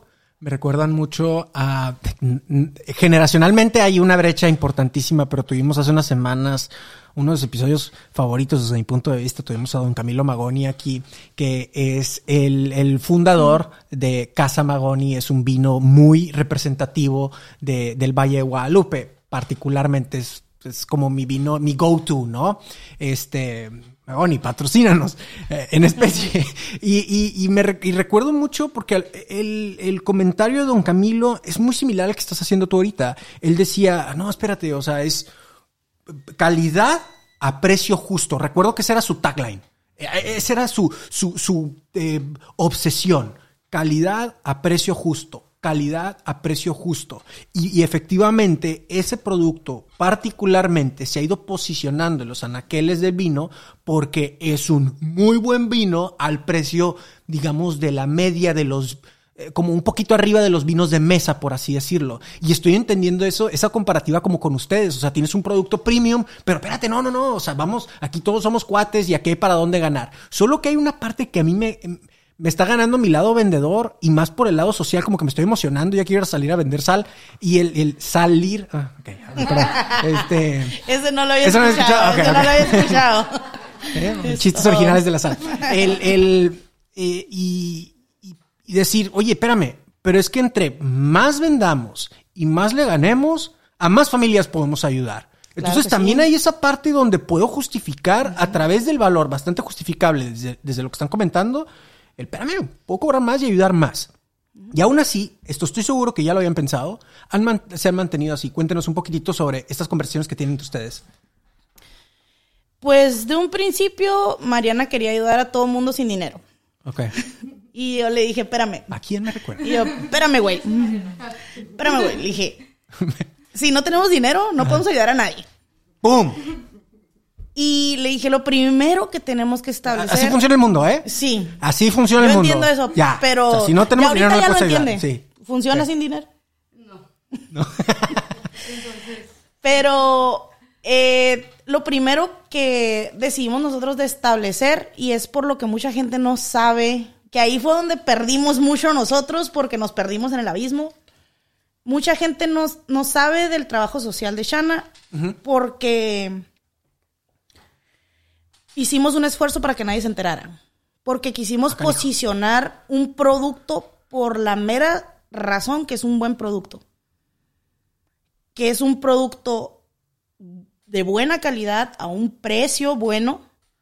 a... Generacionalmente hay una brecha importantísima, pero tuvimos hace unas semanas uno de los episodios favoritos desde mi punto de vista. Tuvimos a don Camilo Magoni aquí, que es el fundador de Casa Magoni. Es un vino muy representativo del Valle de Guadalupe. Particularmente es como mi vino, mi go-to, ¿no? Magoni, patrocínanos en especie. Y recuerdo mucho porque el comentario de don Camilo es muy similar al que estás haciendo tú ahorita. Él decía, no, espérate, o sea, es calidad a precio justo. Recuerdo que ese era su tagline. Esa era su obsesión. Calidad a precio justo. Calidad a precio justo. Y efectivamente ese producto particularmente se ha ido posicionando en los anaqueles del vino porque es un muy buen vino al precio, digamos, de la media de los... como un poquito arriba de los vinos de mesa, por así decirlo. Y estoy entendiendo esa comparativa como con ustedes. O sea, tienes un producto premium, pero espérate, no. O sea, vamos, aquí todos somos cuates y aquí hay para dónde ganar. Solo que hay una parte que a mí me está ganando mi lado vendedor y más por el lado social, como que me estoy emocionando. Ya quiero salir a vender sal y el salir. Okay, ese no lo había escuchado. Okay. No lo había escuchado. Chistes originales de la sal. Y decir, oye, espérame, pero es que entre más vendamos y más le ganemos, a más familias podemos ayudar. Entonces claro también sí. Hay esa parte donde puedo justificar a través del valor bastante justificable desde lo que están comentando. Espérame, puedo cobrar más y ayudar más. Y aún así, esto estoy seguro que ya lo habían pensado, se han mantenido así. Cuéntenos un poquitito sobre estas conversaciones que tienen entre ustedes. Pues de un principio, Mariana quería ayudar a todo el mundo sin dinero. Ok. Y yo le dije, espérame. ¿A quién me recuerda? Y yo, espérame, güey. Le dije, si no tenemos dinero, no podemos ayudar a nadie. ¡Pum! Y le dije, lo primero que tenemos que establecer... Así funciona el mundo, ¿eh? Sí. Así funciona el mundo. Yo entiendo eso, ya. pero... O sea, si no tenemos dinero, no podemos ayudar. Sí. ¿Funciona sin dinero? No. Pero lo primero que decidimos nosotros de establecer, y es por lo que mucha gente no sabe, que ahí fue donde perdimos mucho nosotros, porque nos perdimos en el abismo. Mucha gente no sabe del trabajo social de Shana, porque... hicimos un esfuerzo para que nadie se enterara. Porque quisimos posicionar un producto por la mera razón que es un buen producto. Que es un producto de buena calidad, a un precio bueno.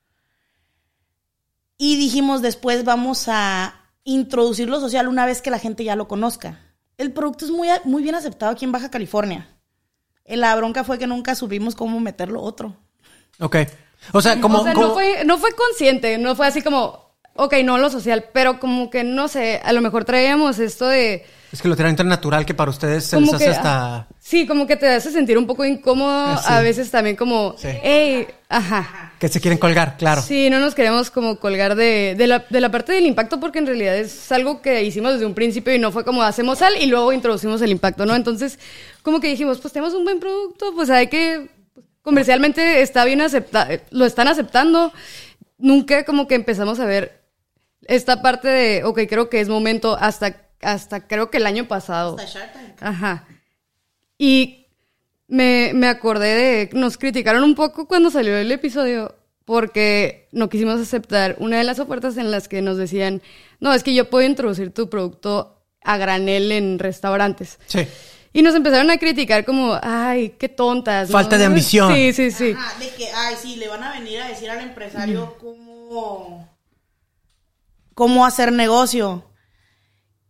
Y dijimos, después vamos a introducir lo social una vez que la gente ya lo conozca. El producto es muy bien aceptado aquí en Baja California. La bronca fue que nunca supimos cómo meterlo otro. Ok. O sea, como... No fue consciente, no fue así como, ok, no lo social, pero como que, no sé, a lo mejor traíamos esto de... Es que lo tienen tan natural que para ustedes se les hace hasta... Sí, como que te hace sentir un poco incómodo, sí. A veces también como, sí. Hey, ajá. Que se quieren colgar, claro. Sí, no nos queremos como colgar de la parte del impacto, porque en realidad es algo que hicimos desde un principio y no fue como hacemos sal y luego introducimos el impacto, ¿no? Entonces, como que dijimos, pues tenemos un buen producto, pues hay que... Comercialmente está bien lo están aceptando. Nunca como que empezamos a ver esta parte de, ok, creo que es momento hasta creo que el año pasado. Hasta Shark Tank. Ajá. Y me acordé de, nos criticaron un poco cuando salió el episodio porque no quisimos aceptar una de las ofertas en las que nos decían, no, es que yo puedo introducir tu producto a granel en restaurantes. Sí. Y nos empezaron a criticar como, ay, qué tontas, ¿no? Falta de ambición. Sí. Ajá, de que, ay, sí, le van a venir a decir al empresario cómo hacer negocio.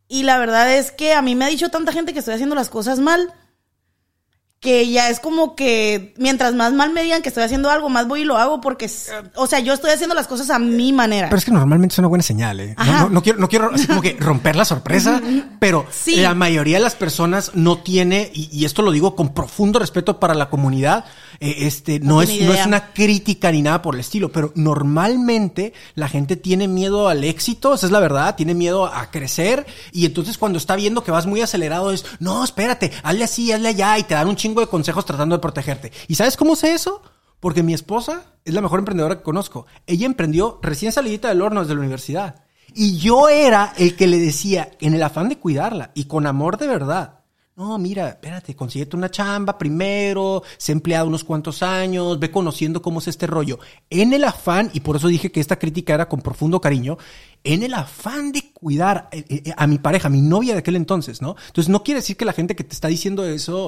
Y la verdad es que a mí me ha dicho tanta gente que estoy haciendo las cosas mal, que ya es como que mientras más mal me digan que estoy haciendo algo, más voy y lo hago porque, o sea, yo estoy haciendo las cosas a mi manera. Pero es que normalmente es una buena señal, ¿eh? No quiero así como que romper la sorpresa, pero sí. La mayoría de las personas no tiene, y esto lo digo con profundo respeto para la comunidad, no es una crítica ni nada por el estilo, pero normalmente la gente tiene miedo al éxito, esa es la verdad, tiene miedo a crecer, y entonces cuando está viendo que vas muy acelerado es, no, espérate, hazle así, hazle allá, y te dan un chingo de consejos tratando de protegerte. ¿Y sabes cómo sé eso? Porque mi esposa es la mejor emprendedora que conozco. Ella emprendió recién salidita del horno desde la universidad. Y yo era el que le decía, en el afán de cuidarla, y con amor de verdad, no, mira, espérate, consíguete una chamba primero, sé empleado unos cuantos años, ve conociendo cómo es este rollo. En el afán, y por eso dije que esta crítica era con profundo cariño, en el afán de cuidar a mi pareja, a mi novia de aquel entonces, ¿no? Entonces no quiere decir que la gente que te está diciendo eso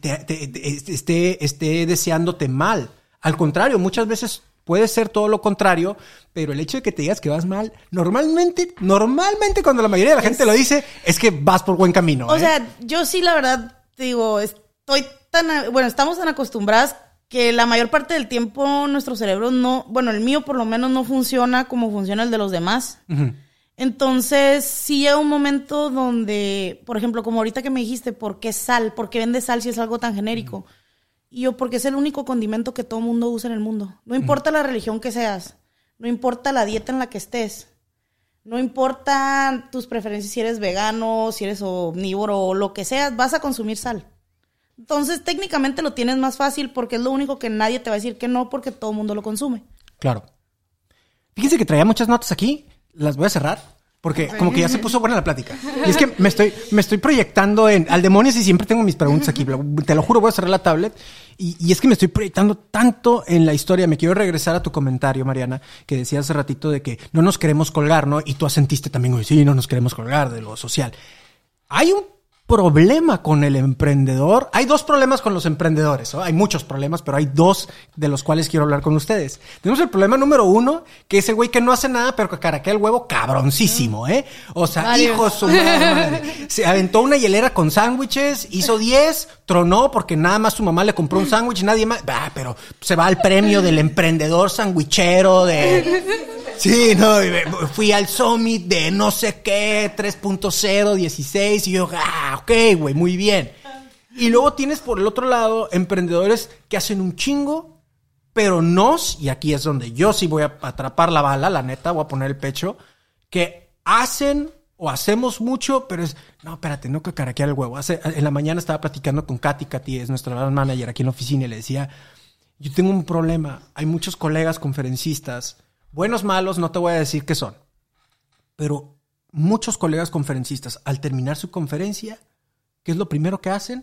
esté deseándote mal. Al contrario, muchas veces puede ser todo lo contrario, pero el hecho de que te digas que vas mal, normalmente cuando la mayoría de la gente lo dice, es que vas por buen camino. O sea, yo sí, la verdad, te digo, estamos tan acostumbradas que la mayor parte del tiempo nuestro cerebro el mío por lo menos no funciona como funciona el de los demás. Uh-huh. Entonces, sí llega un momento donde, por ejemplo, como ahorita que me dijiste, ¿por qué sal? ¿Por qué vendes sal si es algo tan genérico? Uh-huh. Y yo, porque es el único condimento que todo mundo usa en el mundo. No importa la religión que seas, no importa la dieta en la que estés, no importa tus preferencias, si eres vegano, si eres omnívoro o lo que seas, vas a consumir sal. Entonces, técnicamente lo tienes más fácil porque es lo único que nadie te va a decir que no porque todo el mundo lo consume. Claro. Fíjense que traía muchas notas aquí, las voy a cerrar. Porque como que ya se puso buena la plática. Y es que me estoy proyectando al demonio si siempre tengo mis preguntas aquí. Te lo juro, voy a cerrar la tablet. Y es que me estoy proyectando tanto en la historia. Me quiero regresar a tu comentario, Mariana, que decías hace ratito de que no nos queremos colgar, ¿no? Y tú asentiste también, sí, no nos queremos colgar de lo social. Hay un problema con el emprendedor. Hay dos problemas con los emprendedores, ¿no? Hay muchos problemas, pero hay dos de los cuales quiero hablar con ustedes. Tenemos el problema número uno, que es el güey que no hace nada, pero que caraquea el huevo cabroncísimo, ¿eh? O sea, hijo su madre. Se aventó una hielera con sándwiches, hizo 10, tronó porque nada más su mamá le compró un sándwich, nadie más. Pero se va al premio del emprendedor sandwichero de... Sí, no, fui al Summit de no sé qué, 3.0, 16, y yo, ok, güey, muy bien. Y luego tienes por el otro lado emprendedores que hacen un chingo, pero y aquí es donde yo sí voy a atrapar la bala, la neta, voy a poner el pecho, que hacen o hacemos mucho, pero no, espérate, no que caraquear el huevo. En la mañana estaba platicando con Katy es nuestra brand manager aquí en la oficina, y le decía, yo tengo un problema, hay muchos colegas conferencistas, buenos, malos, no te voy a decir qué son. Pero muchos colegas conferencistas, al terminar su conferencia, ¿qué es lo primero que hacen?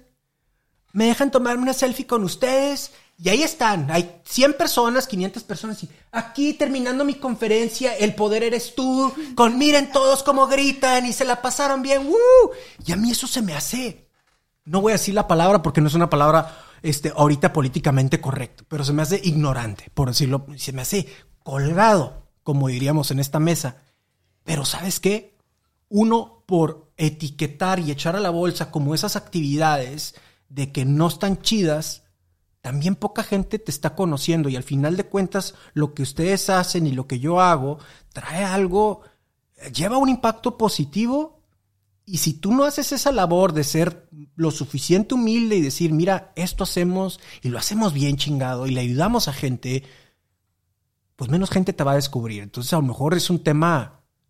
Me dejan tomarme una selfie con ustedes. Y ahí están. Hay 100 personas, 500 personas. Y aquí terminando mi conferencia, el poder eres tú. Miren todos cómo gritan y se la pasaron bien. Y a mí eso se me hace... No voy a decir la palabra porque no es una palabra ahorita políticamente correcta. Pero se me hace ignorante, por decirlo. Se me hace... colgado, como diríamos en esta mesa. Pero ¿sabes qué? Uno, por etiquetar y echar a la bolsa como esas actividades de que no están chidas, también poca gente te está conociendo, y al final de cuentas lo que ustedes hacen y lo que yo hago trae algo, lleva un impacto positivo. Y si tú no haces esa labor de ser lo suficiente humilde y decir, mira, esto hacemos y lo hacemos bien chingado y le ayudamos a gente, pues menos gente te va a descubrir. Entonces a lo mejor es un tema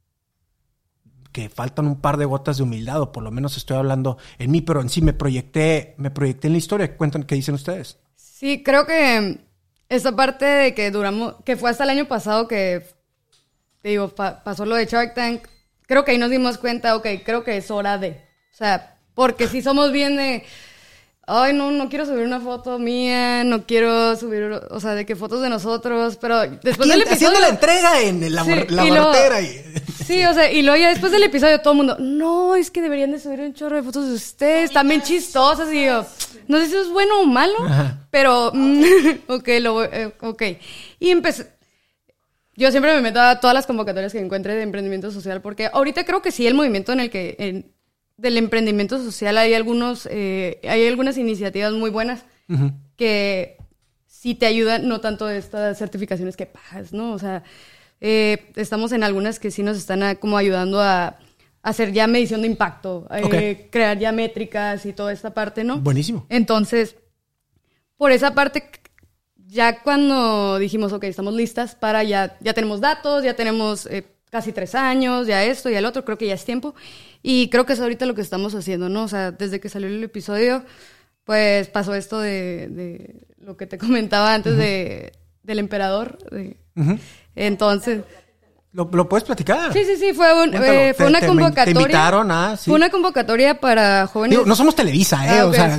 que faltan un par de gotas de humildad, o por lo menos estoy hablando en mí, pero en sí me proyecté en la historia. Cuentan, ¿qué dicen ustedes? Sí, creo que esta parte de que fue hasta el año pasado que, te digo, pasó lo de Shark Tank, creo que ahí nos dimos cuenta, creo que es hora de, o sea, porque si somos bien de... Ay, no quiero subir una foto mía, no quiero subir, o sea, de que fotos de nosotros, pero después del episodio... Haciendo la entrega en la bartera. Sí, o sea, y luego ya después del episodio todo el mundo, no, es que deberían de subir un chorro de fotos de ustedes, también chistosas, y yo, no sé si es bueno o malo, pero, ok. Y empecé... yo siempre me meto a todas las convocatorias que encuentre de emprendimiento social, porque ahorita creo que sí el movimiento en el que del emprendimiento social hay algunas iniciativas muy buenas que sí te ayudan, no tanto estas certificaciones que pagas, ¿no? O sea, estamos en algunas que sí nos están como ayudando a hacer ya medición de impacto, crear ya métricas y toda esta parte, ¿no? Buenísimo. Entonces, por esa parte, ya cuando dijimos, ok, estamos listas para ya tenemos datos, ya tenemos casi 3 años, ya esto, ya el otro, creo que ya es tiempo. Y creo que es ahorita lo que estamos haciendo, ¿no? O sea, desde que salió el episodio, pues pasó esto de lo que te comentaba antes del emperador. Entonces... ¿Lo puedes platicar? Sí, fue una convocatoria. ¿Te invitaron a...? Sí. Fue una convocatoria para jóvenes... Digo, no somos Televisa, ¿eh? Okay, o sea...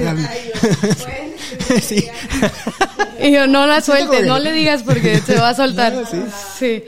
Sí. Y yo, no la sueltes, no le digas porque se va a soltar. Sí.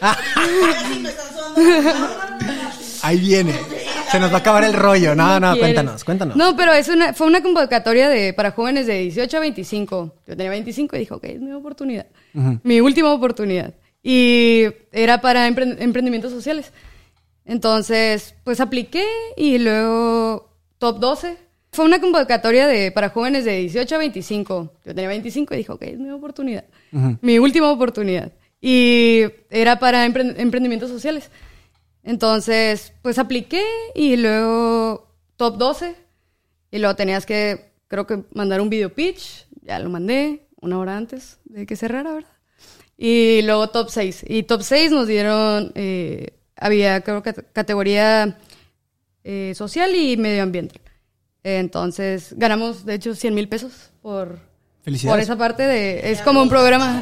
Ahí viene. Se nos va a acabar el rollo. No, cuéntanos. No, pero fue una convocatoria para jóvenes de 18 a 25. Yo tenía 25 y dije, ok, es mi oportunidad. Mi última oportunidad. Y era para emprendimientos sociales. Entonces, pues apliqué y luego top 12. Fue una convocatoria para jóvenes de 18 a 25. Yo tenía 25 y dije, ok, es mi oportunidad. Mi última oportunidad. Y era para emprendimientos sociales. Entonces, pues apliqué y luego top 12. Y luego tenías que, creo que, mandar un video pitch. Ya lo mandé 1 hora antes de que cerrara, ¿verdad? Y luego top 6. Y top 6 nos dieron, había creo que categoría social y medio ambiente. Entonces ganamos, de hecho, 100,000 pesos por esa parte es como un programa.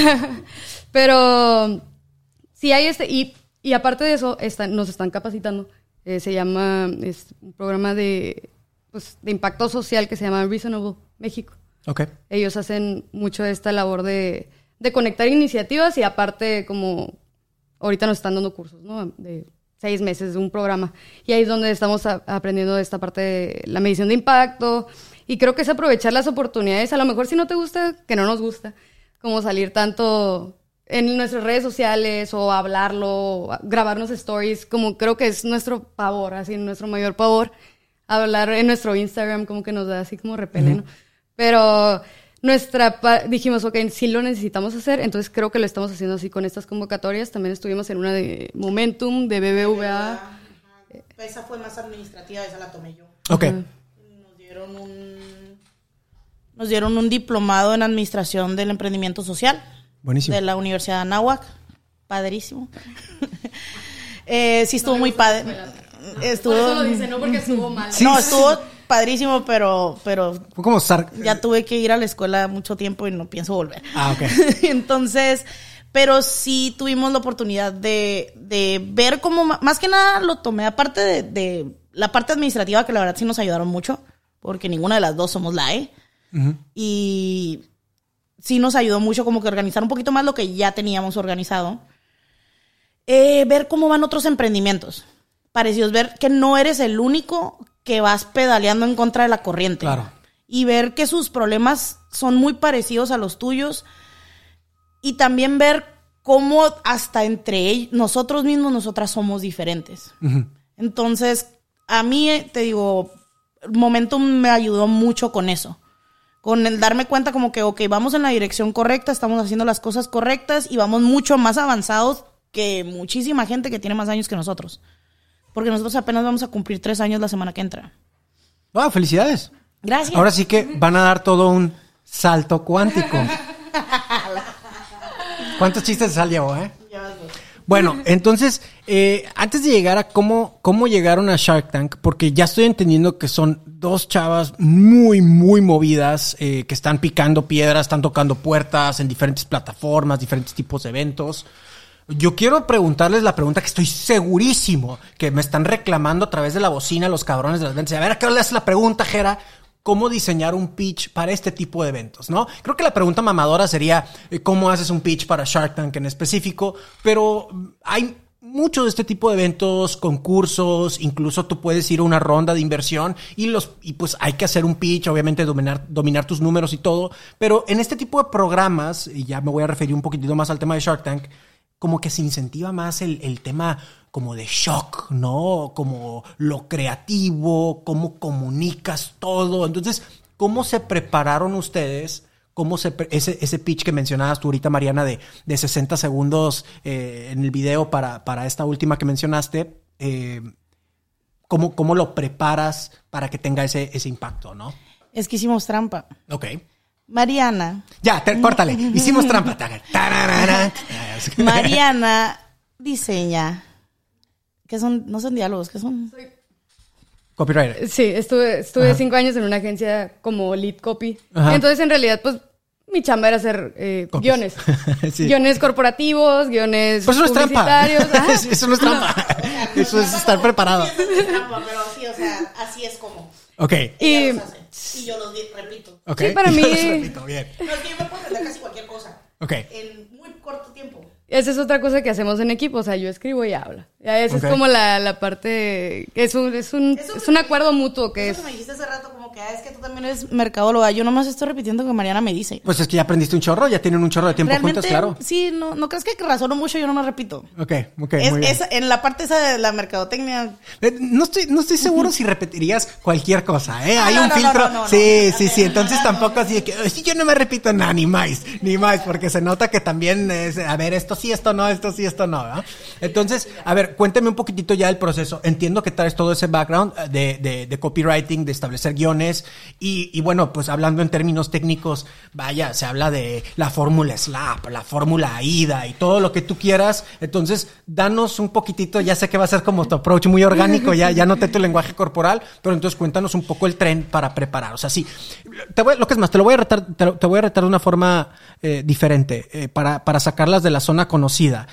Pero sí hay y aparte de eso, nos están capacitando. Se llama, es un programa de impacto social que se llama Reasonable México. Okay. Ellos hacen mucho esta labor de conectar iniciativas y aparte como ahorita nos están dando cursos, ¿no? De 6 meses de un programa. Y ahí es donde estamos aprendiendo esta parte de la medición de impacto. Y creo que es aprovechar las oportunidades. A lo mejor si no te gusta, que no nos gusta. Como salir tanto en nuestras redes sociales o hablarlo, grabarnos stories. Como creo que es nuestro pavor, así nuestro mayor pavor. Hablar en nuestro Instagram como que nos da así como repele, ¿no? Pero... dijimos, ok, sí lo necesitamos hacer, entonces creo que lo estamos haciendo así con estas convocatorias. También estuvimos en una de Momentum, de BBVA. Esa fue más administrativa, esa la tomé yo. Ok. Nos dieron un diplomado en administración del emprendimiento social. Buenísimo. De la Universidad de Anáhuac. Padrísimo. Sí estuvo muy padre. Por eso lo dice, no porque estuvo mal. Sí, no, estuvo... padrísimo, pero fue como ya tuve que ir a la escuela mucho tiempo y no pienso volver. Ok. Entonces, pero sí tuvimos la oportunidad de ver cómo, más que nada lo tomé, aparte de la parte administrativa, que la verdad sí nos ayudaron mucho, porque ninguna de las dos somos la E. Y sí nos ayudó mucho como que organizar un poquito más lo que ya teníamos organizado. Ver cómo van otros emprendimientos parecidos, ver que no eres el único que vas pedaleando en contra de la corriente. Claro. Y ver que sus problemas son muy parecidos a los tuyos. Y también ver cómo hasta entre nosotros mismos, nosotras somos diferentes. Entonces, a mí, te digo, Momentum me ayudó mucho con eso. Con el darme cuenta como que, ok, vamos en la dirección correcta, estamos haciendo las cosas correctas y vamos mucho más avanzados que muchísima gente que tiene más años que nosotros. Porque nosotros apenas vamos a cumplir 3 años la semana que entra. ¡Wow! ¡Felicidades! Gracias. Ahora sí que van a dar todo un salto cuántico. ¿Cuántos chistes sal llevó, Bueno, entonces, antes de llegar a cómo llegaron a Shark Tank, porque ya estoy entendiendo que son 2 chavas muy, muy movidas, que están picando piedras, están tocando puertas en diferentes plataformas, diferentes tipos de eventos. Yo quiero preguntarles la pregunta que estoy segurísimo que me están reclamando a través de la bocina los cabrones de las ventas. A ver, ¿a qué hora le haces la pregunta, Jera? ¿Cómo diseñar un pitch para este tipo de eventos, no? Creo que la pregunta mamadora sería ¿cómo haces un pitch para Shark Tank en específico? Pero hay mucho de este tipo de eventos, concursos, incluso tú puedes ir a una ronda de inversión y pues hay que hacer un pitch, obviamente dominar tus números y todo. Pero en este tipo de programas, y ya me voy a referir un poquitito más al tema de Shark Tank, como que se incentiva más el tema como de shock, ¿no? Como lo creativo, cómo comunicas todo. Entonces, ¿cómo se prepararon ustedes? Ese pitch que mencionabas tú ahorita, Mariana, de 60 segundos en el video para esta última que mencionaste, ¿cómo lo preparas para que tenga ese impacto, no? Es que hicimos trampa. Ok. Mariana. Ya, córtale. Hicimos trampa. Mariana diseña. ¿Qué son? No son diálogos, ¿qué son? Copywriter. Sí, estuve 5 años en una agencia como lead copy. Ajá. Entonces, en realidad, pues, mi chamba era hacer guiones. Sí. Guiones corporativos, guiones Pues eso no es trampa. publicitarios. Ajá. Eso no es trampa. Eso es estar preparado. Sí, eso es trampa, pero sí, o sea, así es como. Ok. Ella los hace. Y yo los repito. Okay. Sí, para mí- Yo los repito, bien. No, es que yo me puedo aprender casi cualquier cosa. Ok. En muy corto tiempo. Esa es otra cosa que hacemos en equipo. O sea, yo escribo y hablo. Ya esa Ok. es como la parte... Es un acuerdo mutuo que Eso es... que me dijiste hace rato, como que es que tú también eres mercadóloga. Yo nomás estoy repitiendo lo que Mariana me dice. Pues es que ya aprendiste un chorro, ya tienen un chorro de tiempo Realmente, juntas, claro. sí, no crees que razono mucho, yo no me repito. Ok, muy bien. En la parte esa de la mercadotecnia. No estoy seguro si repetirías cualquier cosa, ¿eh? Hay no, un no, filtro. no. Sí. Entonces tampoco así de que, sí, yo no me repito nada, ni más, porque se nota que también es, a ver, esto sí, esto no, esto sí, esto no, ¿verdad? Entonces, a ver, cuénteme un poquitito ya del proceso. Entiendo que traes todo ese background de copywriting, de establecer guiones y bueno, pues hablando en términos técnicos, vaya, se habla de la fórmula SLAP, la fórmula AIDA y todo lo que tú quieras. Entonces, danos un poquitito, ya sé que va a ser como tu approach muy orgánico, ya noté tu lenguaje corporal, pero entonces cuéntanos un poco el tren para preparar. O sea, sí, lo que es más, te voy a retar de una forma diferente, para sacarlas de la zona conocida.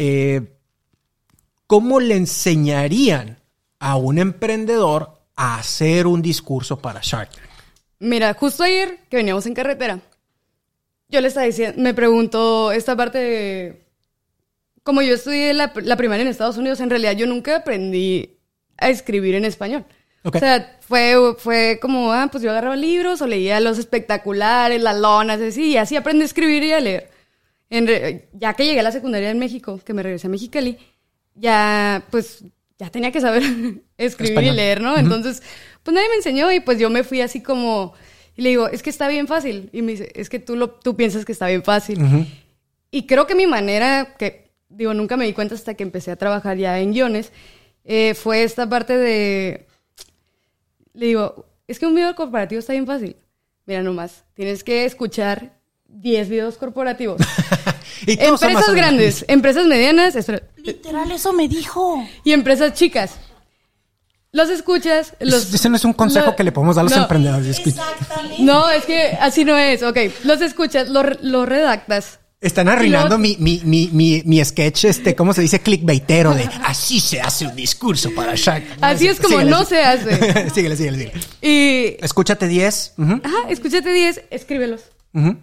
¿Cómo le enseñarían a un emprendedor a hacer un discurso para Shark Tank? Mira, justo ayer que veníamos en carretera, yo le estaba diciendo, me preguntó esta parte de... Como yo estudié la primaria en Estados Unidos, en realidad yo nunca aprendí a escribir en español. Okay. O sea, fue como, pues yo agarraba libros o leía los espectaculares, las lonas, así, y así aprendí a escribir y a leer. Ya que llegué a la secundaria en México, que me regresé a Mexicali, ya tenía que saber escribir Español. y leer, ¿no? Uh-huh. Entonces, pues nadie me enseñó y pues yo me fui así como... Y le digo, es que está bien fácil. Y me dice, es que tú piensas que está bien fácil. Uh-huh. Y creo que mi manera, nunca me di cuenta hasta que empecé a trabajar ya en guiones, fue esta parte de... Le digo, es que un video corporativo está bien fácil. Mira nomás, tienes que escuchar 10 videos corporativos. Y todos son más Empresas o menos. grandes, empresas medianas, Literal, eso me dijo. y empresas chicas. Los escuchas, Ese no es un consejo que le podemos dar a los emprendedores. Exactamente. No, es que así no es. Ok, los escuchas, los redactas. Están arruinando mi sketch, ¿cómo se dice? Clickbaitero de así se hace un discurso para Shark Tank. Así es como no se hace. Síguele. Y... Escúchate 10. Uh-huh. Ajá, escúchate 10, escríbelos. Uh-huh.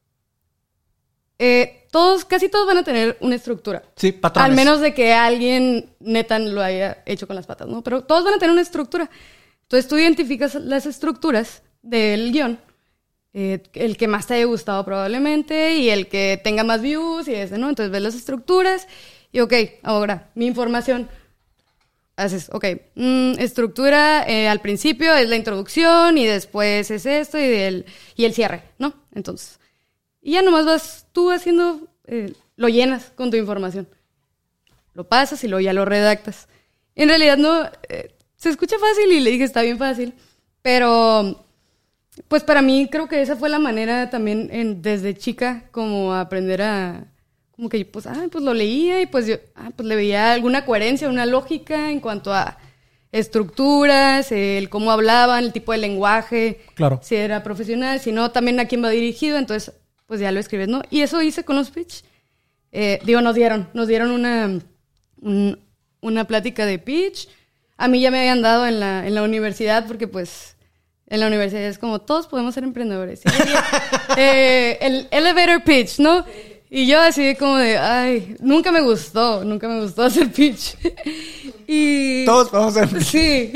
Casi todos van a tener una estructura. Sí, patrones. Al menos de que alguien neta lo haya hecho con las patas, ¿no? Pero todos van a tener una estructura. Entonces tú identificas las estructuras del guión, el que más te haya gustado probablemente y el que tenga más views y ese, ¿no? Entonces ves las estructuras y ok, ahora, mi información. Haces, ok, estructura al principio es la introducción y después es esto y el cierre, ¿no? Entonces, y ya nomás vas tú haciendo, lo llenas con tu información. Lo pasas y luego ya lo redactas. En realidad no, se escucha fácil y le dije está bien fácil, pero pues para mí creo que esa fue la manera también desde chica como aprender a... Como que pues lo leía y pues yo pues le veía alguna coherencia, una lógica en cuanto a estructuras, el cómo hablaban, el tipo de lenguaje, claro, si era profesional, si no, también a quién va dirigido, entonces pues ya lo escribes, ¿no? Y eso hice con los pitch. Nos dieron una plática de pitch. A mí ya me habían dado en la universidad porque pues en la universidad es como todos podemos ser emprendedores. El elevator pitch, ¿no? Y yo así como de, nunca me gustó hacer pitch. Y... Todos podemos ser pitch. Sí.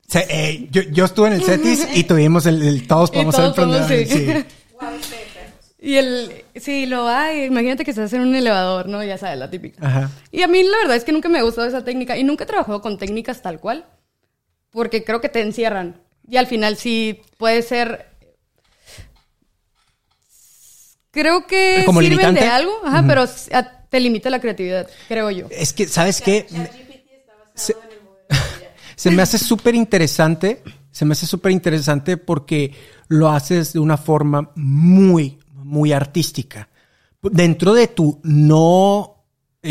Yo estuve en el CETIS y tuvimos el todos podemos ser emprendedores. Sí. Sí, imagínate que estás en un elevador, ¿no? Ya sabes, la típica. Ajá. Y a mí la verdad es que nunca me ha gustado esa técnica y nunca he trabajado con técnicas tal cual, porque creo que te encierran. Y al final sí puede ser... Creo que ¿Como sirven limitante? de algo, pero te limita la creatividad, creo yo. Es que, ¿sabes qué? Se me hace súper interesante. Se me hace súper interesante porque lo haces de una forma muy, muy artística. Dentro de tu no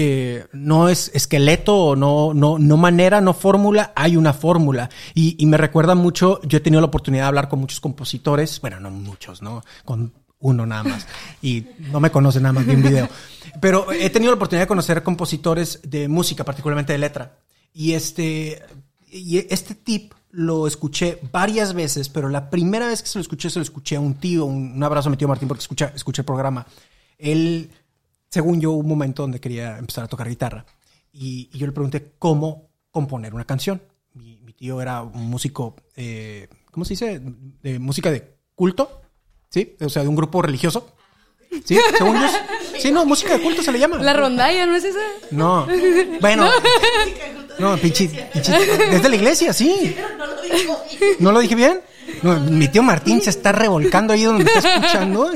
es esqueleto o no manera, no fórmula, hay una fórmula. Y me recuerda mucho, yo he tenido la oportunidad de hablar con muchos compositores, bueno, no muchos, ¿no? Con uno nada más. Y no me conoce nada más de un video. Pero he tenido la oportunidad de conocer compositores de música, particularmente de letra. Y este tip lo escuché varias veces, pero la primera vez que se lo escuché a un tío, un abrazo a mi tío Martín porque escuché el programa. Él, según yo, hubo un momento donde quería empezar a tocar guitarra y yo le pregunté cómo componer una canción. Mi tío era un músico, ¿cómo se dice? De música de culto, ¿sí? O sea, de un grupo religioso. ¿Sí? Según yo. Sí, no, música de culto se le llama. La rondalla, ¿no es esa? No. Bueno. No, pinche. Es de la iglesia, sí. ¿No lo dije bien? No, mi tío Martín se está revolcando ahí donde está escuchando.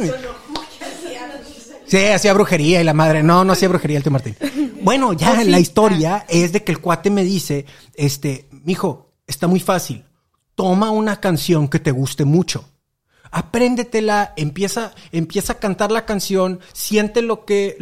Sí, hacía brujería y la madre. No hacía brujería el tío Martín. Bueno, ya la historia es de que el cuate me dice, mijo, está muy fácil. Toma una canción que te guste mucho. Apréndetela, empieza a cantar la canción, siente lo que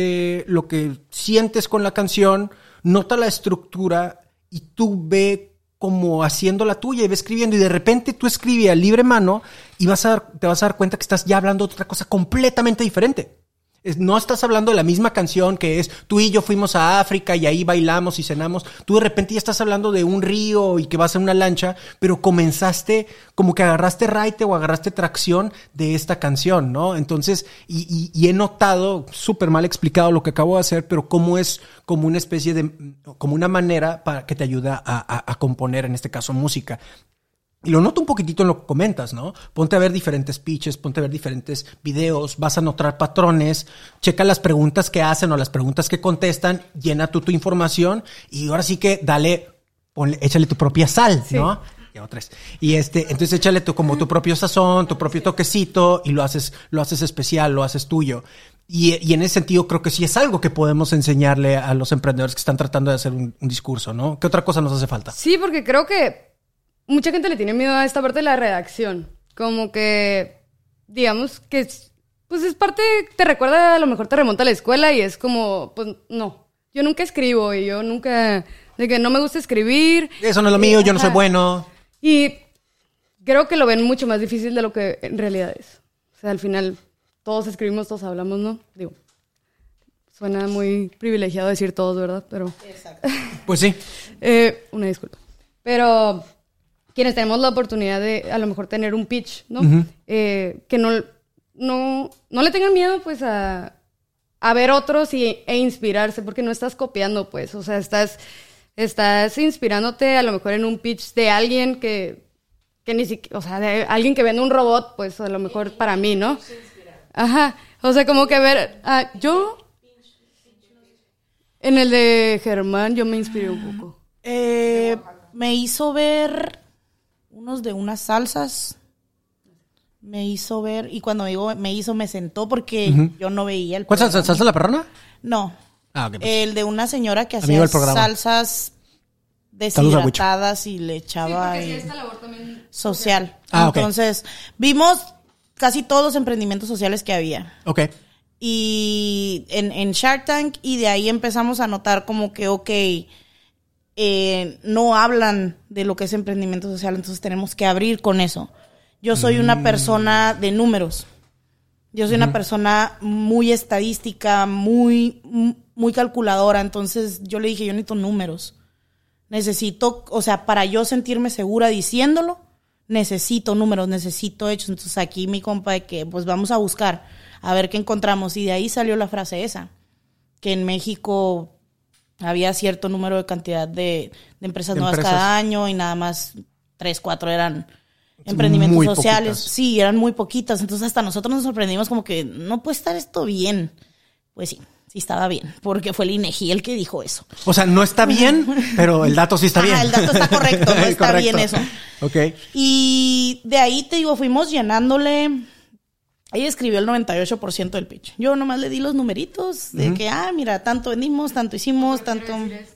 sientes con la canción, nota la estructura y tú ve como haciendo la tuya y ve escribiendo y de repente tú escribes a libre mano y te vas a dar cuenta que estás ya hablando de otra cosa completamente diferente. No estás hablando de la misma canción que es tú y yo fuimos a África y ahí bailamos y cenamos. Tú de repente ya estás hablando de un río y que vas en una lancha, pero comenzaste como que agarraste raite o agarraste tracción de esta canción, ¿no? Entonces, y he notado, súper mal explicado lo que acabo de hacer, pero cómo es como una especie de, como una manera para que te ayuda a componer, en este caso, música. Y lo noto un poquitito en lo que comentas, ¿no? Ponte a ver diferentes pitches, ponte a ver diferentes videos, vas a notar patrones, checa las preguntas que hacen o las preguntas que contestan, llena tú tu información y ahora sí que échale tu propia sal, sí. ¿No? Y otras. Y entonces échale como tu propio sazón, tu propio toquecito y lo haces especial, lo haces tuyo. Y en ese sentido creo que sí es algo que podemos enseñarle a los emprendedores que están tratando de hacer un discurso, ¿no? ¿Qué otra cosa nos hace falta? Sí, porque creo que mucha gente le tiene miedo a esta parte de la redacción. Como que, digamos que, pues es parte, te recuerda, a lo mejor te remonta a la escuela y es como, pues no. Yo nunca escribo y yo nunca, de que no me gusta escribir. Eso no es lo mío, yo no soy bueno. Y creo que lo ven mucho más difícil de lo que en realidad es. O sea, al final, todos escribimos, todos hablamos, ¿no? Digo, suena muy privilegiado decir todos, ¿verdad? Pero... Exacto. Pues sí. Una disculpa. Pero... quienes tenemos la oportunidad de, a lo mejor, tener un pitch, ¿no? Uh-huh. Que no le tengan miedo, pues, a ver otros e inspirarse, porque no estás copiando, pues. O sea, estás inspirándote, a lo mejor, en un pitch de alguien que ni siquiera... O sea, de alguien que vende un robot, pues, a lo mejor para mí, ¿no? Ajá. O sea, como que ver... yo... En el de Germán, yo me inspiré un poco. Me hizo ver... unos de unas salsas, me hizo ver, y cuando digo me sentó porque yo no veía el programa. ¿Cuál salsa la perrona? No. Okay, pues. El de una señora que hacía salsas deshidratadas y le echaba esta labor también social. Okay. Entonces, vimos casi todos los emprendimientos sociales que había. Ok. Y en Shark Tank, y de ahí empezamos a notar como que, no hablan de lo que es emprendimiento social, entonces tenemos que abrir con eso. Yo soy una persona de números. Yo soy una persona muy estadística, muy calculadora, entonces yo le dije, yo necesito números. Necesito, o sea, para yo sentirme segura diciéndolo, necesito números, necesito hechos. Entonces aquí mi compa de que, pues vamos a buscar, a ver qué encontramos. Y de ahí salió la frase esa, que en México había cierto número de cantidad de empresas nuevas cada año y nada más 3, 4 eran emprendimientos muy sociales. poquitas. Sí, eran muy poquitas. Entonces hasta nosotros nos sorprendimos como que no puede estar esto bien. Pues sí estaba bien, porque fue el INEGI el que dijo eso. O sea, no está bien, pero el dato sí está bien. El dato está correcto, no está Correcto. bien eso. Ok. Y de ahí, te digo, fuimos llenándole. Ella escribió el 98% del pitch. Yo nomás le di los numeritos de que, mira, tanto vendimos, tanto hicimos, tanto...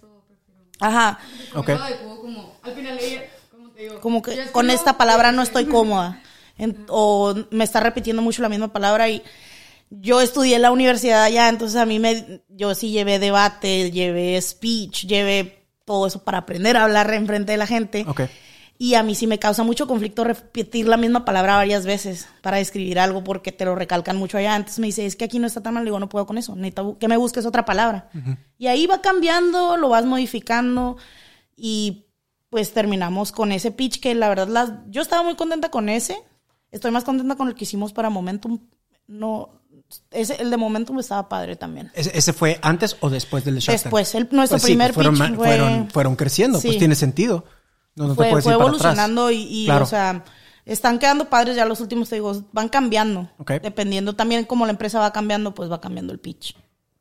Ajá. Ok. Como, al final ella, como te digo, Como que con esta palabra no estoy cómoda. O me está repitiendo mucho la misma palabra y yo estudié en la universidad allá, entonces yo sí llevé debate, llevé speech, llevé todo eso para aprender a hablar en frente de la gente. Ok. Y a mí sí me causa mucho conflicto repetir la misma palabra varias veces para describir algo porque te lo recalcan mucho allá. Entonces me dice, es que aquí no está tan mal. Le digo, no puedo con eso. Necesito que me busques otra palabra. Uh-huh. Y ahí va cambiando, lo vas modificando y pues terminamos con ese pitch que la verdad yo estaba muy contenta con ese. Estoy más contenta con el que hicimos para Momentum. El de Momentum estaba padre también. ¿Ese fue antes o después del Shark Tank? Después, nuestro primer pitch fueron creciendo, pues tiene sentido. No fue evolucionando y claro. O sea, están quedando padres ya los últimos, te digo, van cambiando. Okay. Dependiendo también cómo la empresa va cambiando, pues va cambiando el pitch.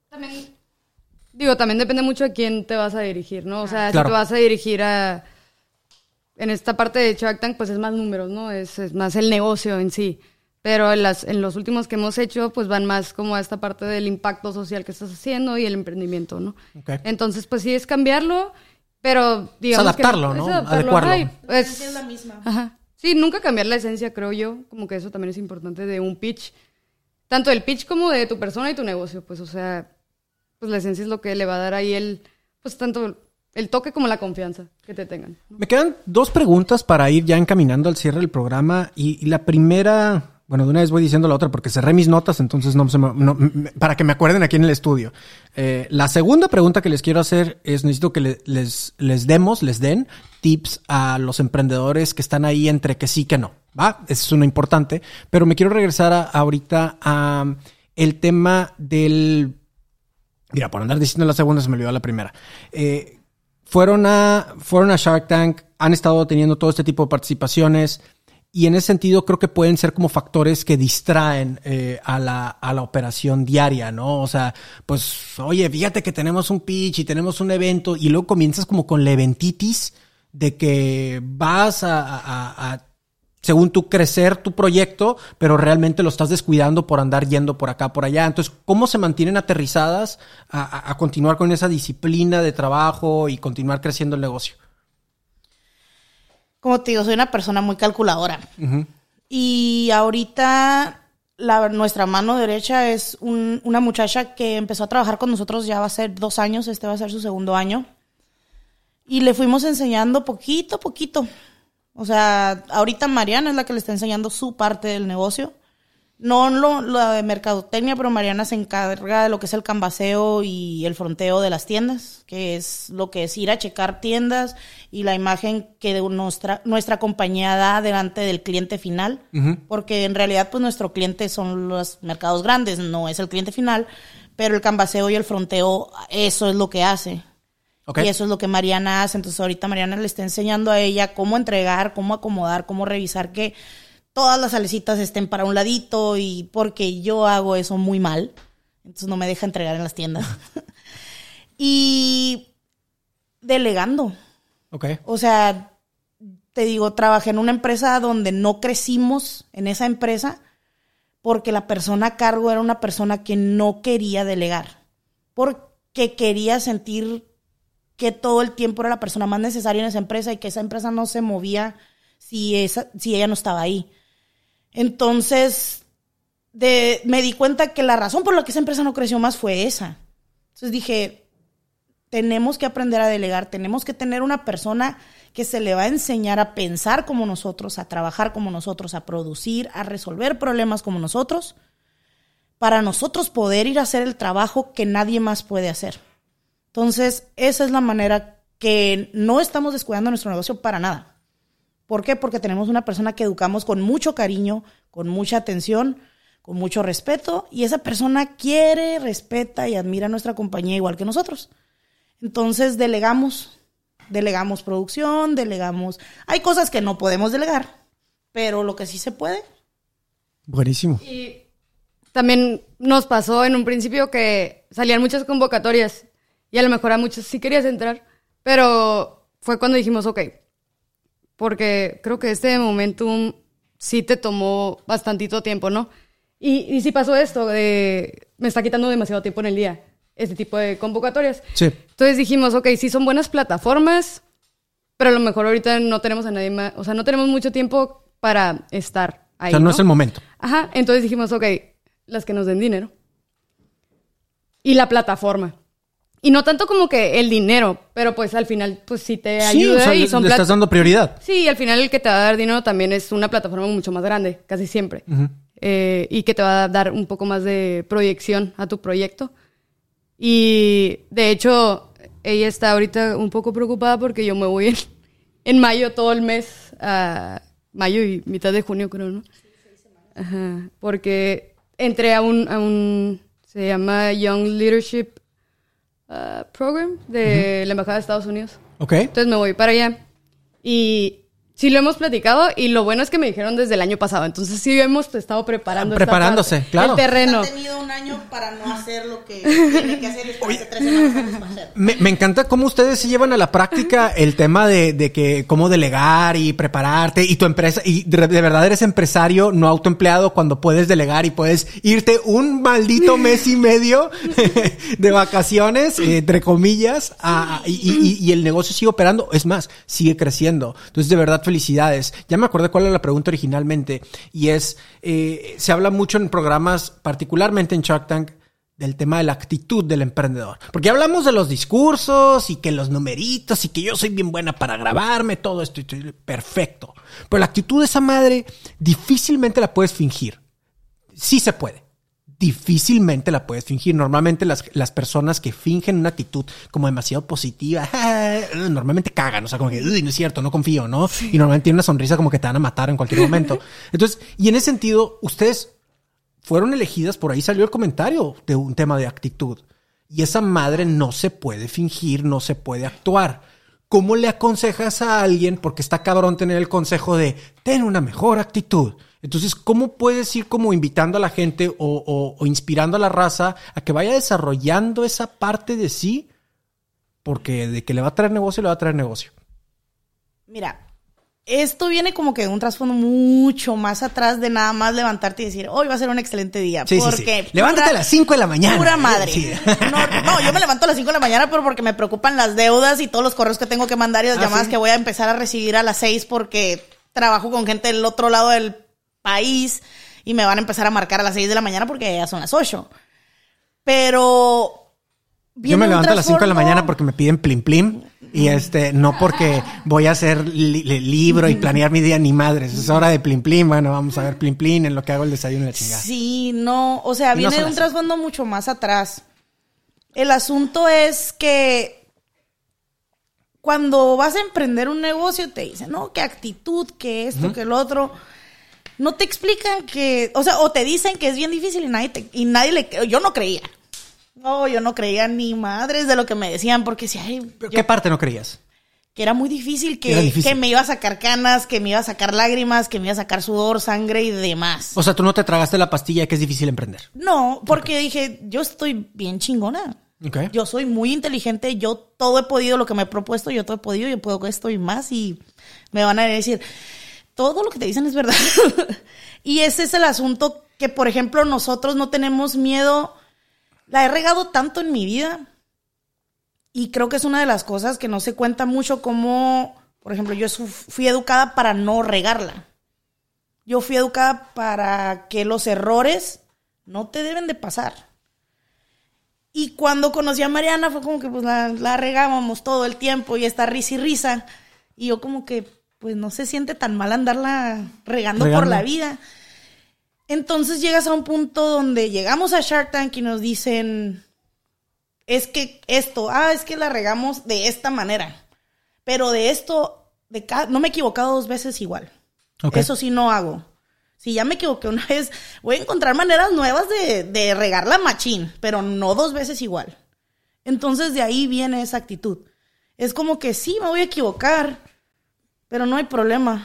También depende mucho de quién te vas a dirigir, ¿no? O sea, claro. Si te vas a dirigir en esta parte de Shark Tank, pues es más números, ¿no? Es más el negocio en sí. Pero en los últimos que hemos hecho, pues van más como a esta parte del impacto social que estás haciendo y el emprendimiento, ¿no? Okay. Entonces, pues sí es cambiarlo, pero digamos es adaptarlo, ¿no? Adecuarlo. La esencia es la misma. Ajá. Sí, nunca cambiar la esencia, creo yo. Como que eso también es importante de un pitch. Tanto el pitch como de tu persona y tu negocio. Pues, o sea, pues la esencia es lo que le va a dar ahí tanto el toque como la confianza que te tengan, ¿no? Me quedan 2 preguntas para ir ya encaminando al cierre del programa. Y la primera... Bueno, de una vez voy diciendo la otra porque cerré mis notas, entonces para que me acuerden aquí en el estudio. La segunda pregunta que les quiero hacer es, necesito que les den tips a los emprendedores que están ahí entre que sí que no, ¿va? Esa es una importante, pero me quiero regresar ahorita a el tema del... Mira, por andar diciendo la segunda se me olvidó la primera. Fueron a Shark Tank, han estado teniendo todo este tipo de participaciones. Y en ese sentido creo que pueden ser como factores que distraen a la operación diaria, ¿no? O sea, pues, oye, fíjate que tenemos un pitch y tenemos un evento y luego comienzas como con la eventitis de que vas a según tú, crecer tu proyecto, pero realmente lo estás descuidando por andar yendo por acá, por allá. Entonces, ¿cómo se mantienen aterrizadas a continuar con esa disciplina de trabajo y continuar creciendo el negocio? Como te digo, soy una persona muy calculadora. Uh-huh. Y ahorita nuestra mano derecha es una muchacha que empezó a trabajar con nosotros, ya va a ser 2 años, este va a ser su 2º año. Y le fuimos enseñando poquito a poquito. O sea, ahorita Mariana es la que le está enseñando su parte del negocio. No lo de mercadotecnia, pero Mariana se encarga de lo que es el canvaseo y el fronteo de las tiendas, que es lo que es ir a checar tiendas y la imagen que nuestra compañía da delante del cliente final, uh-huh. Porque en realidad pues nuestro cliente son los mercados grandes, no es el cliente final, pero el canvaseo y el fronteo, eso es lo que hace. Okay. Y eso es lo que Mariana hace. Entonces ahorita Mariana le está enseñando a ella cómo entregar, cómo acomodar, cómo revisar que todas las salecitas estén para un ladito, y porque yo hago eso muy mal, entonces no me deja entregar en las tiendas. Y delegando. Okay. O sea, te digo, trabajé en una empresa donde no crecimos en esa empresa porque la persona a cargo era una persona que no quería delegar, porque quería sentir que todo el tiempo era la persona más necesaria en esa empresa y que esa empresa no se movía si ella no estaba ahí. Entonces, me di cuenta que la razón por la que esa empresa no creció más fue esa. Entonces dije, tenemos que aprender a delegar, tenemos que tener una persona que se le va a enseñar a pensar como nosotros, a trabajar como nosotros, a producir, a resolver problemas como nosotros, para nosotros poder ir a hacer el trabajo que nadie más puede hacer. Entonces, esa es la manera que no estamos descuidando nuestro negocio para nada. ¿Por qué? Porque tenemos una persona que educamos con mucho cariño, con mucha atención, con mucho respeto, y esa persona quiere, respeta y admira nuestra compañía igual que nosotros. Entonces delegamos producción, delegamos. Hay cosas que no podemos delegar, pero lo que sí se puede. Buenísimo. Y también nos pasó en un principio que salían muchas convocatorias y a lo mejor a muchos sí querías entrar, pero fue cuando dijimos, ok, porque creo que este momentum sí te tomó bastantito tiempo, ¿no? Y sí pasó esto de, me está quitando demasiado tiempo en el día, este tipo de convocatorias. Sí. Entonces dijimos, ok, sí son buenas plataformas, pero a lo mejor ahorita no tenemos a nadie más, o sea, no tenemos mucho tiempo para estar ahí, O sea, no es el momento. Ajá, entonces dijimos, ok, las que nos den dinero. Y la plataforma. Y no tanto como que el dinero, pero pues al final pues sí te ayuda. O sea, y son le estás dando prioridad. Sí, y al final el que te va a dar dinero también es una plataforma mucho más grande, casi siempre. Uh-huh. Y que te va a dar un poco más de proyección a tu proyecto. Y de hecho, ella está ahorita un poco preocupada porque yo me voy en mayo todo el mes, mayo y mitad de junio creo, ¿no? Sí, 6 semanas. Ajá, porque entré a un se llama Young Leadership Program de la Embajada de Estados Unidos. Ok. Entonces me voy para allá. Y sí lo hemos platicado y lo bueno es que me dijeron desde el año pasado. Entonces sí hemos estado preparándose, esta parte, claro. el terreno. Ha tenido un año para no hacer lo que tiene que hacer y esperarse 3 semanas antes para hacer. Me encanta cómo ustedes se llevan a la práctica el tema de que cómo delegar y prepararte y tu empresa, y de verdad eres empresario, no autoempleado, cuando puedes delegar y puedes irte un maldito mes y medio de vacaciones, entre comillas, y el negocio sigue operando, es más, sigue creciendo. Entonces, de verdad, felicidades. Ya me acordé cuál era la pregunta originalmente, y es, se habla mucho en programas, particularmente en Shark Tank, del tema de la actitud del emprendedor. Porque hablamos de los discursos y que los numeritos y que yo soy bien buena para grabarme, todo esto, perfecto. Pero la actitud de esa madre difícilmente la puedes fingir. Sí se puede. Difícilmente la puedes fingir. Normalmente las personas que fingen una actitud como demasiado positiva, normalmente cagan, o sea, como que, no es cierto, no confío, ¿no? Sí. Y normalmente tienen una sonrisa como que te van a matar en cualquier momento. Entonces, y en ese sentido, ustedes fueron elegidas, por ahí salió el comentario de un tema de actitud. Y esa madre no se puede fingir, no se puede actuar. ¿Cómo le aconsejas a alguien? Porque está cabrón tener el consejo de, ten una mejor actitud. Entonces, ¿cómo puedes ir como invitando a la gente o inspirando a la raza a que vaya desarrollando esa parte de sí? Porque de que le va a traer negocio, le va a traer negocio. Mira, esto viene como que de un trasfondo mucho más atrás de nada más levantarte y decir, hoy va a ser un excelente día. Sí, porque sí. Levántate a las 5 de la mañana. Pura madre. Sí. No, yo me levanto a las 5 de la mañana, pero porque me preocupan las deudas y todos los correos que tengo que mandar y las llamadas sí. que voy a empezar a recibir a las 6 porque trabajo con gente del otro lado del país y me van a empezar a marcar a las 6 de la mañana porque ya son las 8. Pero yo me levanto a las 5 de la mañana porque me piden plim plim y no porque voy a hacer libro y planear mi día ni madres. Es hora de plim plim. Bueno, vamos a ver plim plim en lo que hago el desayuno y la chingada. Sí, no, o sea, viene de un trasfondo mucho más atrás. El asunto es que cuando vas a emprender un negocio te dicen, no, qué actitud, que esto, que el otro. No te explican que, o sea, o te dicen que es bien difícil y nadie le, yo no creía. No, yo no creía ni madres de lo que me decían, porque si hay... ¿Qué parte no creías? Que era muy difícil, que me iba a sacar canas, que me iba a sacar lágrimas, que me iba a sacar sudor, sangre y demás. O sea, tú no te tragaste la pastilla de que es difícil emprender. No, porque dije, yo estoy bien chingona. Okay. Yo soy muy inteligente, yo todo he podido, lo que me he propuesto, yo todo he podido, yo puedo esto y más, y me van a decir, todo lo que te dicen es verdad. Y ese es el asunto que, por ejemplo, nosotros no tenemos miedo. La he regado tanto en mi vida y creo que es una de las cosas que no se cuenta mucho, como, por ejemplo, yo fui educada para no regarla. Yo fui educada para que los errores no te deben de pasar. Y cuando conocí a Mariana fue como que pues la regábamos todo el tiempo y está risa y risa. Y yo como que pues no se siente tan mal andarla regando por la vida. Entonces llegas a un punto donde llegamos a Shark Tank y nos dicen, es que esto, es que la regamos de esta manera. Pero de esto, no me he equivocado 2 veces igual. Okay. Eso sí no hago. Si ya me equivoqué una vez, voy a encontrar maneras nuevas de regarla machín, pero no 2 veces igual. Entonces de ahí viene esa actitud. Es como que sí, me voy a equivocar, pero no hay problema.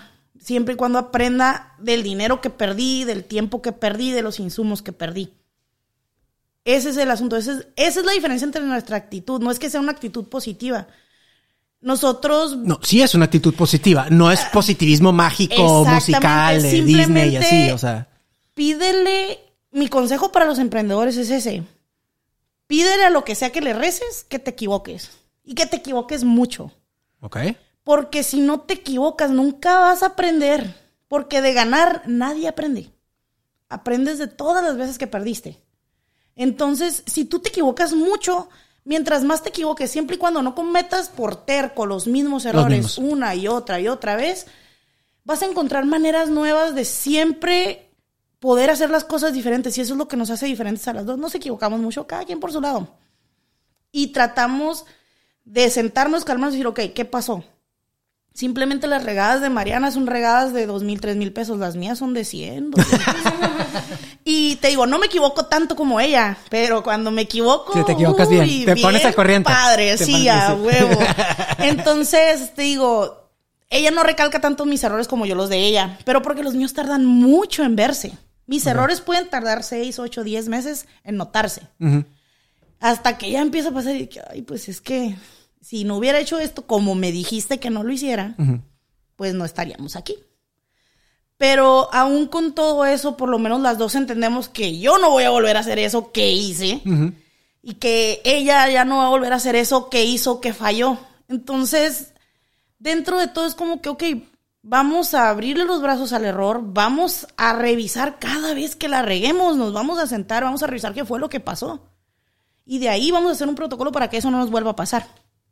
siempre y cuando aprenda del dinero que perdí, del tiempo que perdí, de los insumos que perdí. Ese es el asunto. Esa es la diferencia entre nuestra actitud. No es que sea una actitud positiva. Nosotros... No, sí es una actitud positiva. No es positivismo mágico, musical, de Disney y así, o sea. Pídele... Mi consejo para los emprendedores es ese. Pídele a lo que sea que le reces que te equivoques. Y que te equivoques mucho. Ok. Porque si no te equivocas, nunca vas a aprender. Porque de ganar nadie aprende. Aprendes de todas las veces que perdiste. Entonces, si tú te equivocas mucho, mientras más te equivoques, siempre y cuando no cometas por terco los mismos errores una y otra vez, vas a encontrar maneras nuevas de siempre poder hacer las cosas diferentes. Y eso es lo que nos hace diferentes a las dos. Nos equivocamos mucho, cada quien por su lado. Y tratamos de sentarnos, calmarnos y decir, ok, ¿qué pasó? Simplemente las regadas de Mariana son regadas de 2,000, 3,000 pesos. Las mías son de 100, 200 pesos. Y te digo, no me equivoco tanto como ella, pero cuando me equivoco... Sí, te equivocas bien. Te pones al corriente. Padre, sí, a huevo. Entonces, te digo, ella no recalca tanto mis errores como yo los de ella, pero porque los míos tardan mucho en verse. Mis errores pueden tardar 6, 8, 10 meses en notarse. Hasta que ya empieza a pasar y que, ay, pues es que... Si no hubiera hecho esto como me dijiste que no lo hiciera, pues no estaríamos aquí. Pero aún con todo eso, por lo menos las dos entendemos que yo no voy a volver a hacer eso que hice. Y que ella ya no va a volver a hacer eso que hizo, que falló. Entonces, dentro de todo es como que, ok, vamos a abrirle los brazos al error. Vamos a revisar cada vez que la reguemos. Nos vamos a sentar, vamos a revisar qué fue lo que pasó. Y de ahí vamos a hacer un protocolo para que eso no nos vuelva a pasar.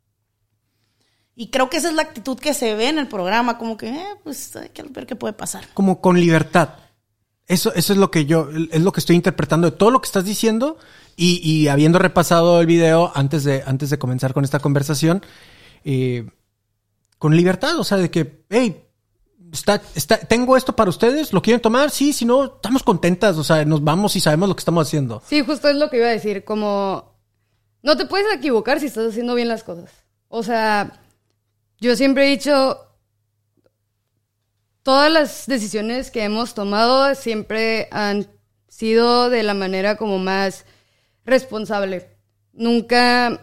Y creo que esa es la actitud que se ve en el programa, como que, pues hay que ver qué puede pasar. Como con libertad. Eso es lo que es lo que estoy interpretando de todo lo que estás diciendo y habiendo repasado el video antes de comenzar con esta conversación, con libertad, o sea, de que, hey, tengo esto para ustedes, ¿lo quieren tomar? Sí, si no, estamos contentas, o sea, nos vamos y sabemos lo que estamos haciendo. Sí, justo es lo que iba a decir, como, no te puedes equivocar si estás haciendo bien las cosas. O sea... Yo siempre he dicho, todas las decisiones que hemos tomado siempre han sido de la manera como más responsable. Nunca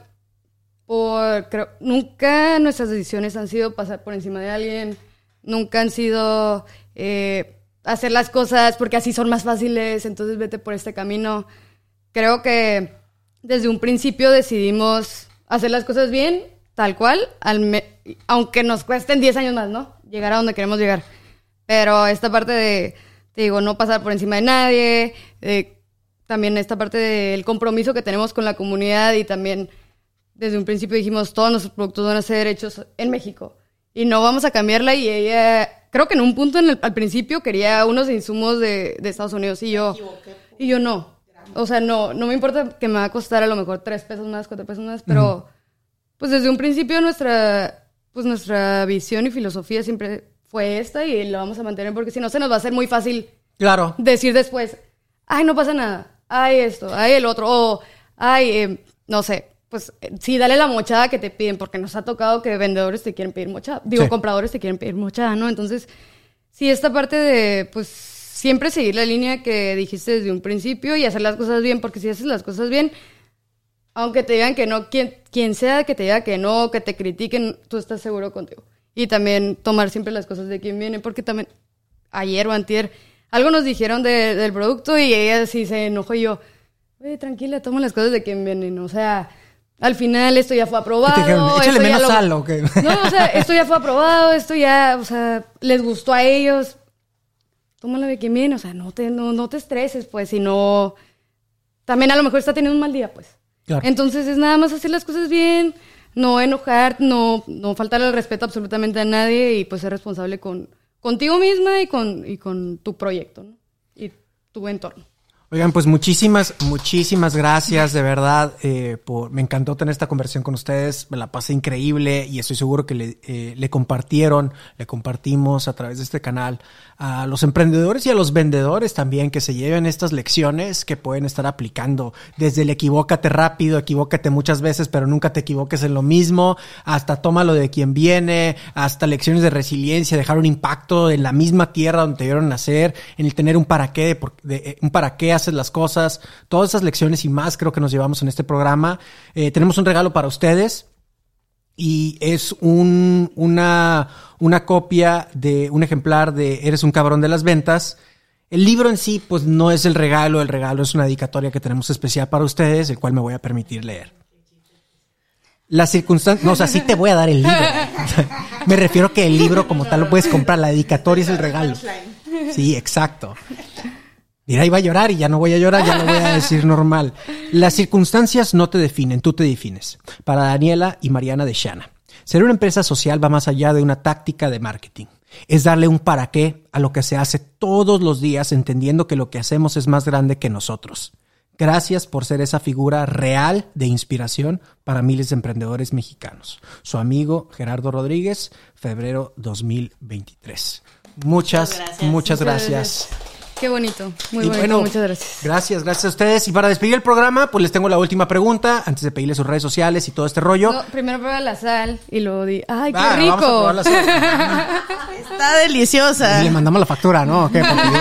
nuestras decisiones han sido pasar por encima de alguien, nunca han sido hacer las cosas porque así son más fáciles, entonces vete por este camino. Creo que desde un principio decidimos hacer las cosas bien, tal cual, aunque nos cuesten 10 años más, ¿no? Llegar a donde queremos llegar. Pero esta parte de, te digo, no pasar por encima de nadie, también esta parte del compromiso que tenemos con la comunidad y también desde un principio dijimos, todos nuestros productos van a ser hechos en México y no vamos a cambiarla. Y ella, creo que en un punto al principio quería unos insumos de Estados Unidos y yo no. O sea, no me importa que me va a costar a lo mejor 3 pesos más, 4 pesos más, pero... Pues desde un principio nuestra visión y filosofía siempre fue esta y la vamos a mantener porque si no se nos va a hacer muy fácil decir después, ay, no pasa nada, ay esto, ay el otro, o ay, no sé, pues sí, dale la mochada que te piden porque nos ha tocado que vendedores te quieren pedir mochada, compradores te quieren pedir mochada, ¿no? Entonces, sí, esta parte de, pues, siempre seguir la línea que dijiste desde un principio y hacer las cosas bien, porque si haces las cosas bien... Aunque te digan que no, quien sea que te diga que no, que te critiquen, tú estás seguro contigo. Y también tomar siempre las cosas de quien viene, porque también ayer o antier algo nos dijeron del producto y ella sí se enojó y yo, oye, tranquila, toma las cosas de quien vienen. O sea, al final esto ya fue aprobado. ¿Qué te dijeron? Échale menos sal, ¿o qué? No, o sea, esto ya fue aprobado, esto ya, o sea, les gustó a ellos. Tómala de quien viene, o sea, no te estreses, pues, sino... También a lo mejor está teniendo un mal día, pues. Claro. Entonces es nada más hacer las cosas bien, no enojar, no faltar el respeto absolutamente a nadie y pues ser responsable contigo misma y con tu proyecto, ¿no? Y tu entorno. Oigan, pues muchísimas gracias, de verdad. Me encantó tener esta conversación con ustedes. Me la pasé increíble y estoy seguro que le compartimos a través de este canal a los emprendedores y a los vendedores también, que se lleven estas lecciones que pueden estar aplicando. Desde el equivócate rápido, equivócate muchas veces, pero nunca te equivoques en lo mismo, hasta tómalo de quien viene, hasta lecciones de resiliencia, dejar un impacto en la misma tierra donde te vieron nacer, en el tener un para qué, un para qué haces las cosas. Todas esas lecciones y más creo que nos llevamos en este programa. Tenemos un regalo para ustedes y es una copia de un ejemplar de Eres un cabrón de las ventas. El libro en sí pues no es el regalo es una dedicatoria que tenemos especial para ustedes, el cual me voy a permitir leer. Las circunstancias, no, o sea, sí te voy a dar el libro. Me refiero que el libro como tal lo puedes comprar, la dedicatoria es el regalo. Sí, exacto. Mira, iba a llorar y ya no voy a llorar, ya lo voy a decir normal. Las circunstancias no te definen, tú te defines. Para Daniela y Mariana de Shana, ser una empresa social va más allá de una táctica de marketing. Es darle un para qué a lo que se hace todos los días, entendiendo que lo que hacemos es más grande que nosotros. Gracias por ser esa figura real de inspiración para miles de emprendedores mexicanos. Su amigo Gerardo Rodríguez, febrero 2023. Muchas gracias. Qué bonito, muy y bonito, bueno, muchas gracias. Gracias a ustedes. Y para despedir el programa, pues les tengo la última pregunta, antes de pedirles sus redes sociales y todo este rollo. No, primero prueba la sal y luego di, ¡ay, qué Vamos a rico! probar la sal. Está deliciosa. Y le mandamos la factura, ¿no? ¿Qué? Porque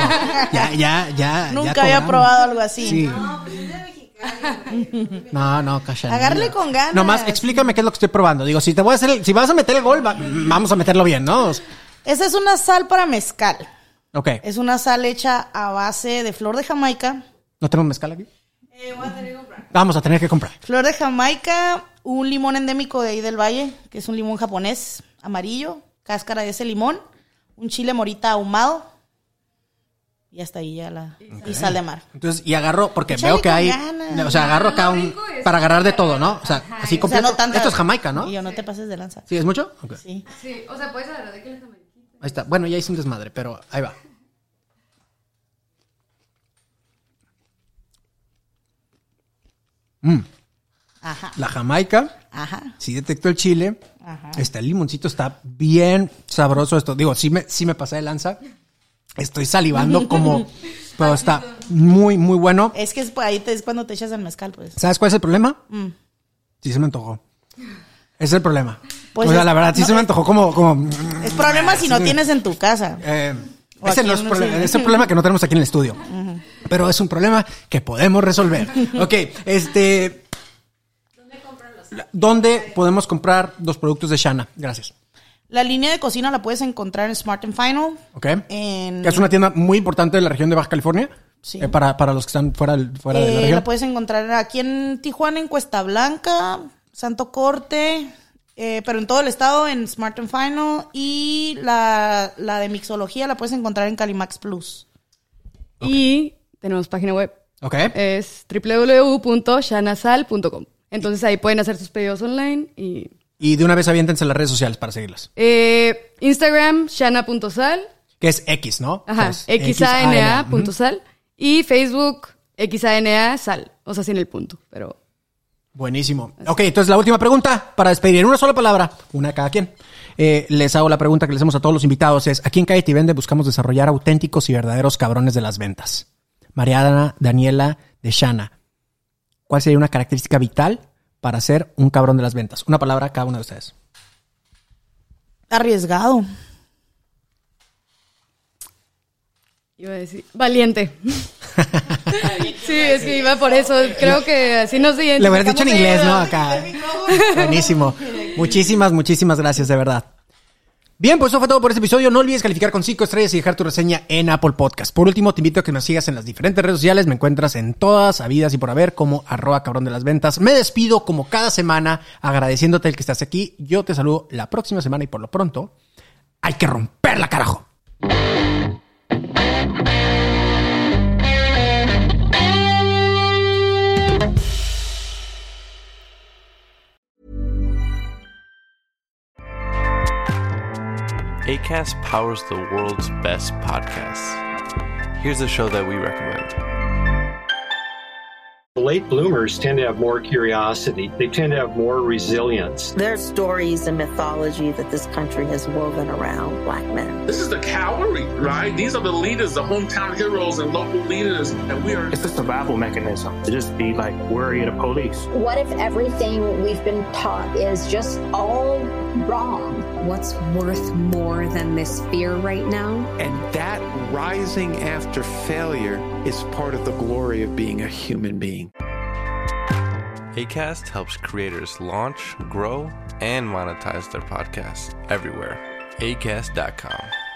ya. Nunca había probado algo así. Sí. No, pues es de mexicano. No, calla. Agarrle con ganas. Nomás explícame qué es lo que estoy probando. Digo, si vas a meter el gol, vamos a meterlo bien, ¿no? Esa es una sal para mezcal. Ok. Es una sal hecha a base de flor de Jamaica. ¿No tenemos mezcal aquí? Voy a tener que comprar. Vamos a tener que comprar. Flor de Jamaica, un limón endémico de ahí del valle, que es un limón japonés amarillo, cáscara de ese limón, un chile morita ahumado y hasta ahí ya y sal de mar. Entonces, y agarro, porque Échale veo que con hay, ganas. o sea, agarro acá para agarrar de todo, ¿no? O sea, así O sea, completo. no tanta- Esto es Jamaica, ¿no? Y yo no te pases de lanza. ¿Sí es mucho? Ok. Sí. Sí, o sea, puedes agarrar de que le tamaño. Ahí está. Bueno, ya hice un desmadre, pero ahí va. Ajá. La Jamaica, Ajá. sí detecto el chile. Ajá. El limoncito está bien sabroso esto. Digo, sí me pasé de lanza. Estoy salivando como... Pero está muy, muy bueno. Es que ahí es cuando te echas el mezcal, pues. ¿Sabes cuál es el problema? Sí se me antojó. Ese es el problema. Pues o sea, es- la verdad, sí no, se me antojó como... Es problema si no Sí. tienes en tu casa. O Ese aquí no es en- problema, sí. es el problema que no tenemos aquí en el estudio. Pero es un problema que podemos resolver. Ok, ¿dónde podemos comprar los productos de Shana? Gracias. La línea de cocina la puedes encontrar en Smart & Final. Ok. En- Que es una tienda muy importante de la región de Baja California. Sí. Para los que están fuera de la región. La puedes encontrar aquí en Tijuana, en Cuesta Blanca, Santo Corte, pero en todo el estado en Smart & Final. Y la de mixología la puedes encontrar en Calimax Plus. Y tenemos página web. Ok. Es www.shanasal.com. Entonces ahí pueden hacer sus pedidos online y... Y de una vez aviéntense las redes sociales para seguirlas. Instagram, shana.sal. Que es X, ¿no? Ajá, O sea, es xana.sal. Y Facebook, xana sal. O sea, sin el punto, pero... Buenísimo. Ok, entonces la última pregunta para despedir en una sola palabra, una cada quien. Les hago la pregunta que les hacemos a todos los invitados es, aquí en Cállate y Vende buscamos desarrollar auténticos y verdaderos cabrones de las ventas. Mariana, Daniela, de Shana, ¿cuál sería una característica vital para ser un cabrón de las ventas? Una palabra cada una de ustedes. Arriesgado. Iba a decir, valiente. Sí, es que iba por eso. Creo que así nos identificamos. Le hubieras dicho en inglés, ¿no? ellos. Acá. Buenísimo. Muchísimas gracias, de verdad. Bien, pues eso fue todo por este episodio. No olvides calificar con 5 estrellas y dejar tu reseña en Apple Podcast. Por último, te invito a que nos sigas en las diferentes redes sociales. Me encuentras en todas, habidas y por haber, como @cabrondelasventas. Me despido como cada semana, agradeciéndote el que estás aquí. Yo te saludo la próxima semana y por lo pronto, hay que romperla, carajo. Acast powers the world's best podcasts. Here's a show that we recommend. late bloomers tend to have more curiosity. They tend to have more resilience. There's stories and mythology that this country has woven around Black men. This is the cavalry, right? These are the leaders, the hometown heroes and local leaders, and we are... It's a survival mechanism to just be like worry of the police. What if everything we've been taught is just all wrong? What's worth more than this fear right now? And that rising after failure is part of the glory of being a human being. Acast helps creators launch, grow, and monetize their podcasts everywhere. Acast.com.